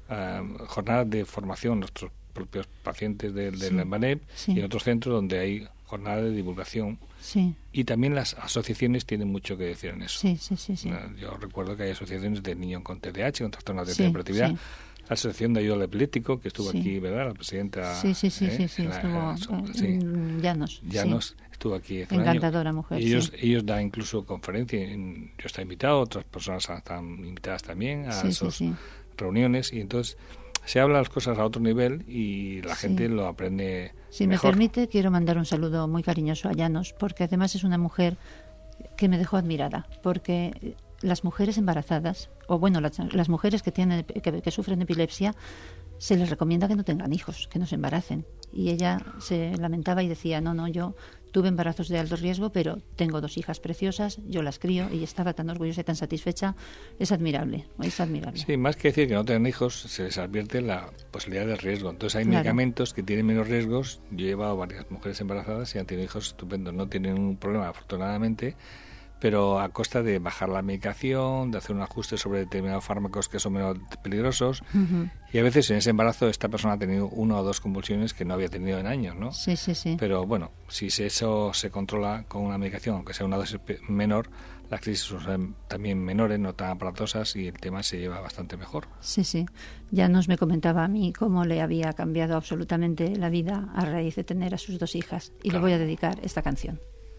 uh, jornadas de formación, nuestros propios pacientes del de, de sí. Embanep sí. y en otros centros donde hay jornadas de divulgación. Sí. Y también las asociaciones tienen mucho que decir en eso. Sí, sí, sí, sí. Uh, yo recuerdo que hay asociaciones de niños con T D A H, con trastornos de sí, hiperactividad. Sí. La Asociación de Ayuda al Epiléptico, que estuvo sí. aquí, ¿verdad? La presidenta... Sí, sí, sí, ¿eh? sí, sí, la, estuvo la, sí. Llanos. Llanos sí. estuvo aquí hace encantadora un año. mujer, ellos, sí. ellos dan incluso conferencias, yo estoy invitado, otras personas están invitadas también a sí, esas sí, sí. reuniones, y entonces se habla las cosas a otro nivel y la sí. gente lo aprende Si mejor. me permite, quiero mandar un saludo muy cariñoso a Llanos, porque además es una mujer que me dejó admirada, porque las mujeres embarazadas, o bueno, las, las mujeres que tienen que, que sufren epilepsia, se les recomienda que no tengan hijos, que no se embaracen. Y ella se lamentaba y decía, no, no, yo tuve embarazos de alto riesgo, pero tengo dos hijas preciosas, yo las crío, y estaba tan orgullosa y tan satisfecha. Es admirable, es admirable. Sí, más que decir que no tengan hijos, se les advierte la posibilidad de riesgo. Entonces hay claro. medicamentos que tienen menos riesgos. Yo he llevado varias mujeres embarazadas y han tenido hijos estupendos. No tienen un problema, afortunadamente, pero a costa de bajar la medicación, de hacer un ajuste sobre determinados fármacos que son menos peligrosos. Uh-huh. Y a veces en ese embarazo esta persona ha tenido una o dos convulsiones que no había tenido en años, ¿no? Sí, sí, sí. Pero bueno, si eso se controla con una medicación, aunque sea una dosis menor, las crisis son también menores, no tan aparatosas, y el tema se lleva bastante mejor. Sí, sí. Ya nos me comentaba a mí cómo le había cambiado absolutamente la vida a raíz de tener a sus dos hijas. Y claro. le voy a dedicar esta canción.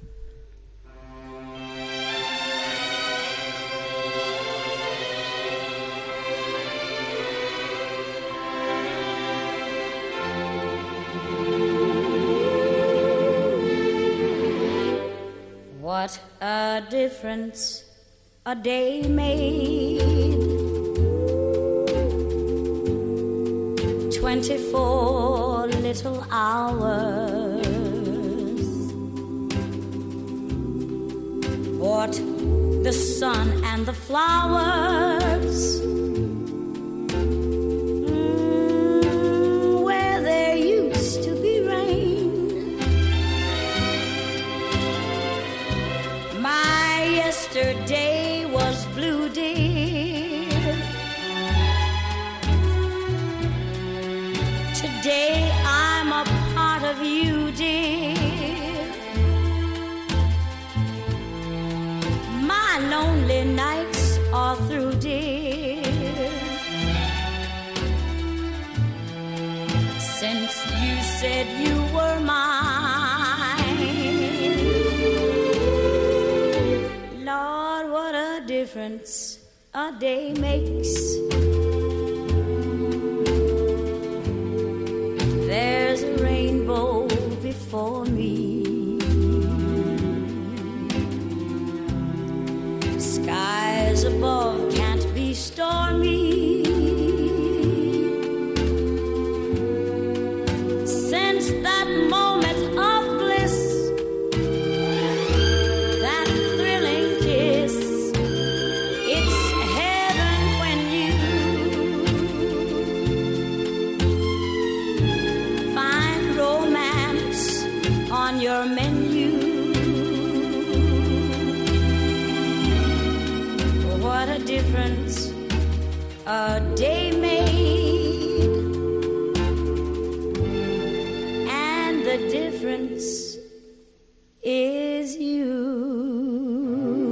What a difference a day made. Twenty-four little hours brought the sun and the flowers mm, where there used to be rain. Yesterday was blue, dear. Today I'm a part of you, dear. My lonely nights are through, dear. Since you said you were mine. Lord, what a difference a day makes. There's a rainbow before me. Skies above can't be stormy. Since that moment of bliss, your menu. What a difference a day made, and the difference is you.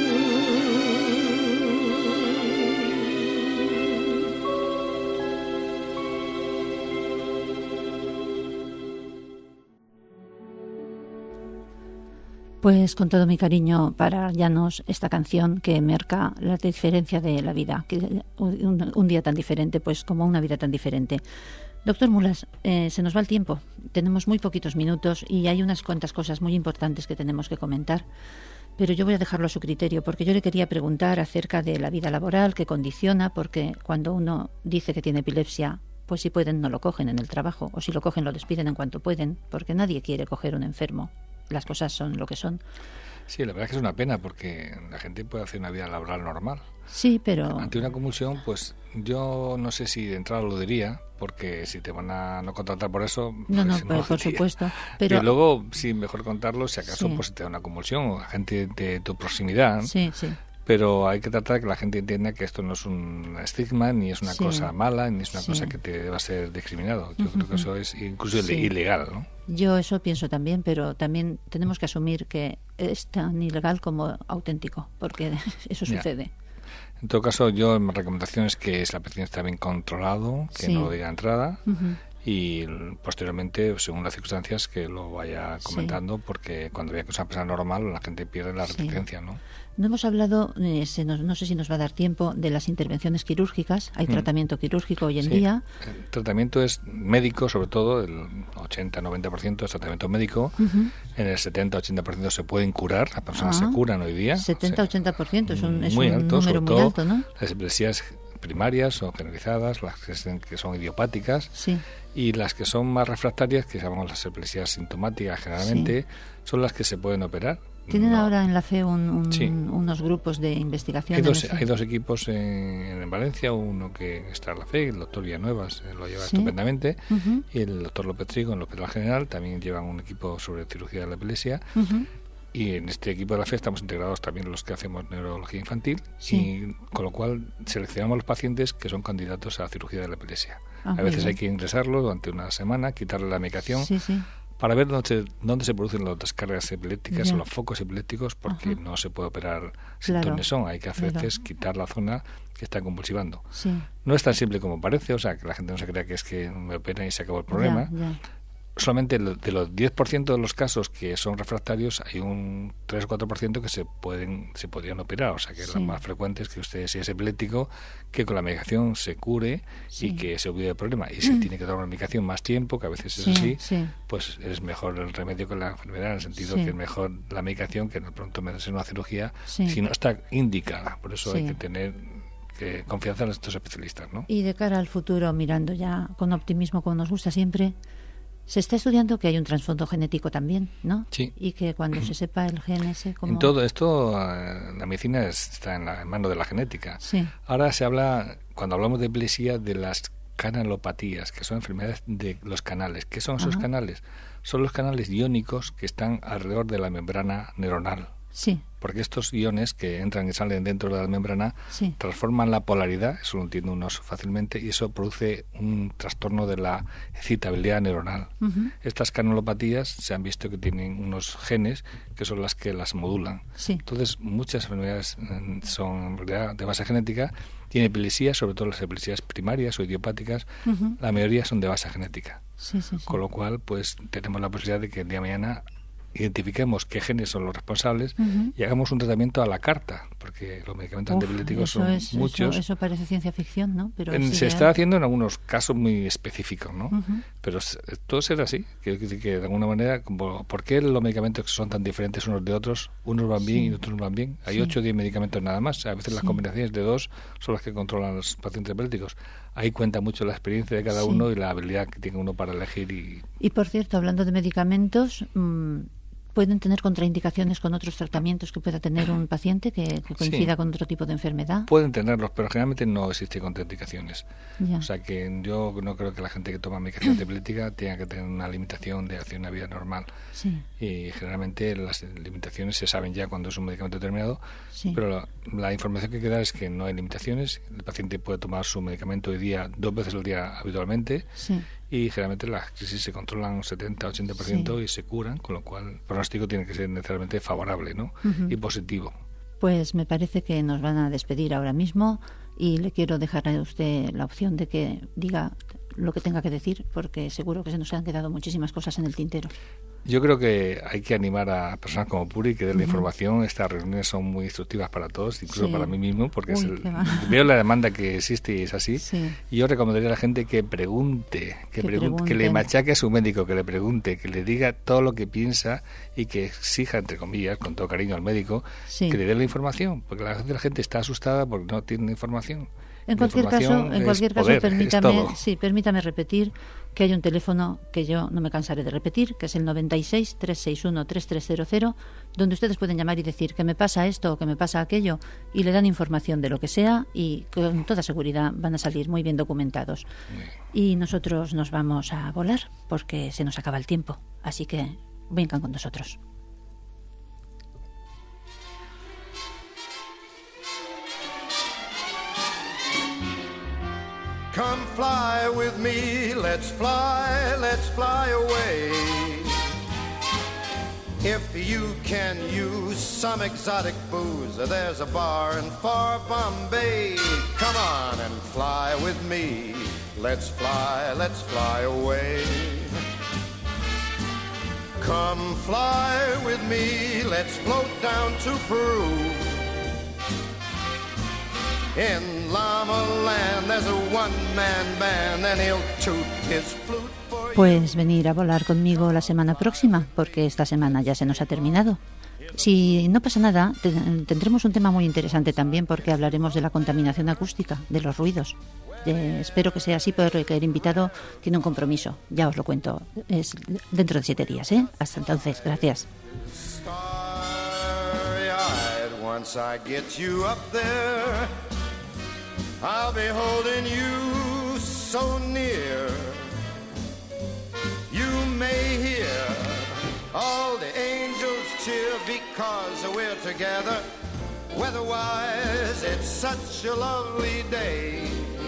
Pues con todo mi cariño para Llanos, esta canción que marca la diferencia de la vida, que un, un día tan diferente, pues como una vida tan diferente. Doctor Mulas, eh, se nos va el tiempo, tenemos muy poquitos minutos y hay unas cuantas cosas muy importantes que tenemos que comentar, pero yo voy a dejarlo a su criterio, porque yo le quería preguntar acerca de la vida laboral que condiciona, porque cuando uno dice que tiene epilepsia, pues si pueden no lo cogen en el trabajo, o si lo cogen lo despiden en cuanto pueden, porque nadie quiere coger un enfermo. Las cosas son lo que son. Sí, la verdad es que es una pena porque la gente puede hacer una vida laboral normal. Sí, pero... Ante una convulsión, pues yo no sé si de entrada lo diría, porque si te van a no contratar por eso... No, no, pues, pues, por supuesto. Pero... Y luego, sí, mejor contarlo si acaso Sí. pues te da una convulsión o a gente de tu proximidad. Sí, sí. Pero hay que tratar de que la gente entienda que esto no es un estigma, ni es una Sí. cosa mala, ni es una Sí. cosa que te deba ser discriminado. Yo Ujú. creo que eso es incluso Sí. ilegal, ¿no? Yo eso pienso también, pero también tenemos que asumir que es tan ilegal como auténtico, porque eso Ya. sucede. En todo caso, yo mi recomendación es que si la paciente está bien controlado, que Sí. no lo diga de entrada, Ujú. y posteriormente, según las circunstancias, que lo vaya Sí. comentando, porque cuando vea que es una persona normal, la gente pierde la Sí. reticencia, ¿no? No hemos hablado, eh, se nos- no sé si nos va a dar tiempo, de las intervenciones quirúrgicas. Hay Mm. tratamiento quirúrgico hoy en Sí. día. El tratamiento es médico, sobre todo, el ochenta a noventa por ciento es tratamiento médico. Ujú. En el setenta a ochenta por ciento se pueden curar, las personas Ah. se curan hoy día. setenta a ochenta por ciento es un, es muy un alto, número sobre muy todo alto, ¿no? las epilepsias primarias o generalizadas, las que son- que son idiopáticas, Sí. y las que son más refractarias, que llamamos las epilepsias sintomáticas generalmente, son las que se pueden operar. Tienen No- ahora en la F E un, un- Sí. unos grupos de investigación. Hay en dos, este- hay dos equipos en, en Valencia, uno que está en la F E, el doctor Villanuevas eh, lo lleva Sí. estupendamente, Ujú, y el doctor López Trigo en el Hospital General también llevan un equipo sobre cirugía de la epilepsia, ujú. y en este equipo de la F E estamos integrados también los que hacemos neurología infantil, Sí. y con lo cual seleccionamos los pacientes que son candidatos a cirugía de la epilepsia. Ah, a muy veces bien. hay que ingresarlo durante una semana, quitarle la medicación, Sí, sí. para ver dónde se, dónde se producen las descargas epilépticas Ya. o los focos epilépticos, porque Ajá. no se puede operar sin Claro, ton ni son. Hay que a claro. veces quitar la zona que está convulsivando. Sí. No es tan simple como parece, o sea, que la gente no se crea que es que me operan y se acabó el problema. Ya, ya. Solamente lo- de los diez por ciento de los casos que son refractarios, hay un tres o cuatro por ciento que se pueden se podrían operar. O sea, que Sí. lo más frecuente es que usted, si es epiléptico, que con la medicación se cure Sí. y que se olvide el problema. Y si tiene que dar una medicación más tiempo, que a veces es Sí, así, sí. pues es mejor el remedio que la enfermedad, en el sentido Sí. que es mejor la medicación que de pronto merece una cirugía Sí. si no está indicada. Por eso Sí. hay que tener que confianza en estos especialistas, ¿no? Y de cara al futuro, mirando ya con optimismo, como nos gusta siempre, se está estudiando que hay un trasfondo genético también, ¿no? Sí. Y que cuando se sepa el gen ese, como... En todo esto, eh, la medicina es- está en la en mano de la genética. Sí. Ahora se habla, cuando hablamos de epilepsia, de las canalopatías, que son enfermedades de los canales. ¿Qué son esos Ajá. canales? Son los canales iónicos que están alrededor de la membrana neuronal. Sí, Porque estos iones que entran y salen dentro de la membrana sí. transforman la polaridad, eso lo entiende uno fácilmente, y eso produce un trastorno de la excitabilidad neuronal. Ujú. Estas canalopatías se han visto que tienen unos genes que son las que las modulan. Sí. Entonces, muchas enfermedades mm, son en realidad de base genética. Tiene epilepsia, sobre todo las epilepsias primarias o idiopáticas, Ujú. la mayoría son de base genética. Sí, sí, sí. Con lo cual, pues tenemos la posibilidad de que el día de mañana identifiquemos qué genes son los responsables Ujú. y hagamos un tratamiento a la carta, porque los medicamentos Uf, antiepilépticos eso son es- muchos. Eso, eso parece ciencia ficción, ¿no? Pero En- sí se que- está haciendo en algunos casos muy específicos, ¿no? Ujú. Pero s- todo será así. Quiero decir que de alguna manera, como, ¿por qué los medicamentos son tan diferentes unos de otros? Unos van bien Sí. y otros no van bien. Hay Sí. ocho o diez medicamentos nada más. A veces las Sí. combinaciones de dos son las que controlan a los pacientes epilépticos. Ahí cuenta mucho la experiencia de cada Sí. uno y la habilidad que tiene uno para elegir. Y Y por cierto, hablando de medicamentos, mm, ¿pueden tener contraindicaciones con otros tratamientos que pueda tener un paciente que, que coincida Sí. con otro tipo de enfermedad? pueden tenerlos, pero generalmente no existe contraindicaciones. Ya. O sea que yo no creo que la gente que toma medicación antiepiléptica tenga que tener una limitación de hacer una vida normal. Sí, Y generalmente las limitaciones se saben ya cuando es un medicamento determinado, sí. pero la, la información que queda es que no hay limitaciones. El paciente puede tomar su medicamento hoy día dos veces al día habitualmente Sí. y generalmente las crisis se controlan un setenta a ochenta por ciento sí. y se curan, con lo cual el pronóstico tiene que ser necesariamente favorable, ¿no? Uh-huh. Y positivo. Pues me parece que nos van a despedir ahora mismo y le quiero dejar a usted la opción de que diga lo que tenga que decir, porque seguro que se nos han quedado muchísimas cosas en el tintero. Yo creo que hay que animar a personas como Puri que den la uh-huh. información. Estas reuniones son muy instructivas para todos, incluso sí. para mí mismo, porque Uy, es el, veo la demanda que existe y es así. Sí. Y yo recomendaría a la gente que pregunte, que, que, pregunte, que le machaque a su médico, que le pregunte, que le diga todo lo que piensa y que exija, entre comillas, con todo cariño al médico, sí. que le dé la información, porque la, la gente está asustada porque no tiene información. En cualquier caso, en cualquier caso, permítame, sí, permítame repetir que hay un teléfono que yo no me cansaré de repetir, que es el noventa y seis, trescientos sesenta y uno, treinta y tres cero cero, donde ustedes pueden llamar y decir que me pasa esto o que me pasa aquello, y le dan información de lo que sea y con toda seguridad van a salir muy bien documentados. Y nosotros nos vamos a volar porque se nos acaba el tiempo, así que vengan con nosotros. Come fly with me, let's fly, let's fly away. If you can use some exotic booze, there's a bar in far Bombay. Come on and fly with me, let's fly, let's fly away. Come fly with me, let's float down to Peru. In Llama Land there's a one-man band and he'll toot his flute for you. Pues venir a volar conmigo la semana próxima, porque esta semana ya se nos ha terminado. Si no pasa nada, te, tendremos un tema muy interesante también, porque hablaremos de la contaminación acústica, de los ruidos. Eh, espero que sea así, porque el invitado tiene un compromiso. Ya os lo cuento. Es dentro de siete días, ¿eh? Hasta entonces, gracias. Once I get you up there, I'll be holding you so near. You may hear all the angels cheer because we're together. Weather-wise, it's such a lovely day.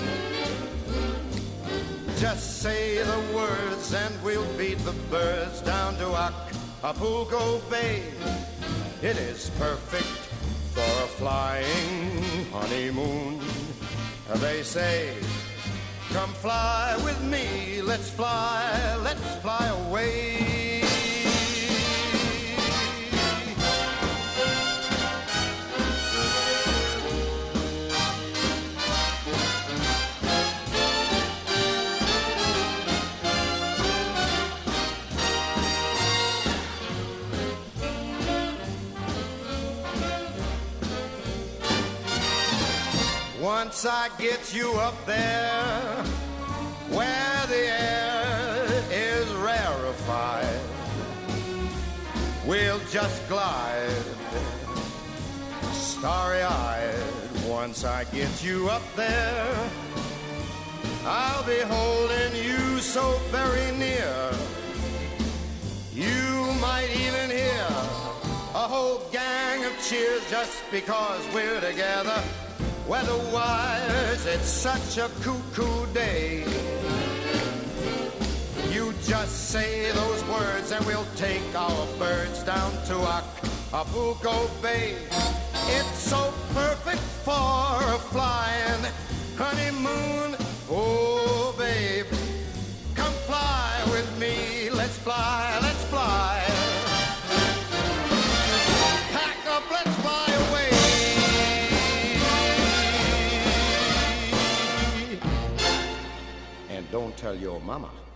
Just say the words and we'll beat the birds down to Acapulco Bay. It is perfect for a flying honeymoon. They say, come fly with me, let's fly, let's fly away. Once I get you up there, where the air is rarefied, we'll just glide, starry-eyed. Once I get you up there, I'll be holding you so very near. You might even hear a whole gang of cheers just because we're together. Weather-wise, it's such a cuckoo day. You just say those words and we'll take our birds down to Acapulco Bay. It's so perfect for a flying honeymoon. Oh, babe, come fly with me. Let's fly, let's fly. Pack up, let's fly away. Don't tell your mama.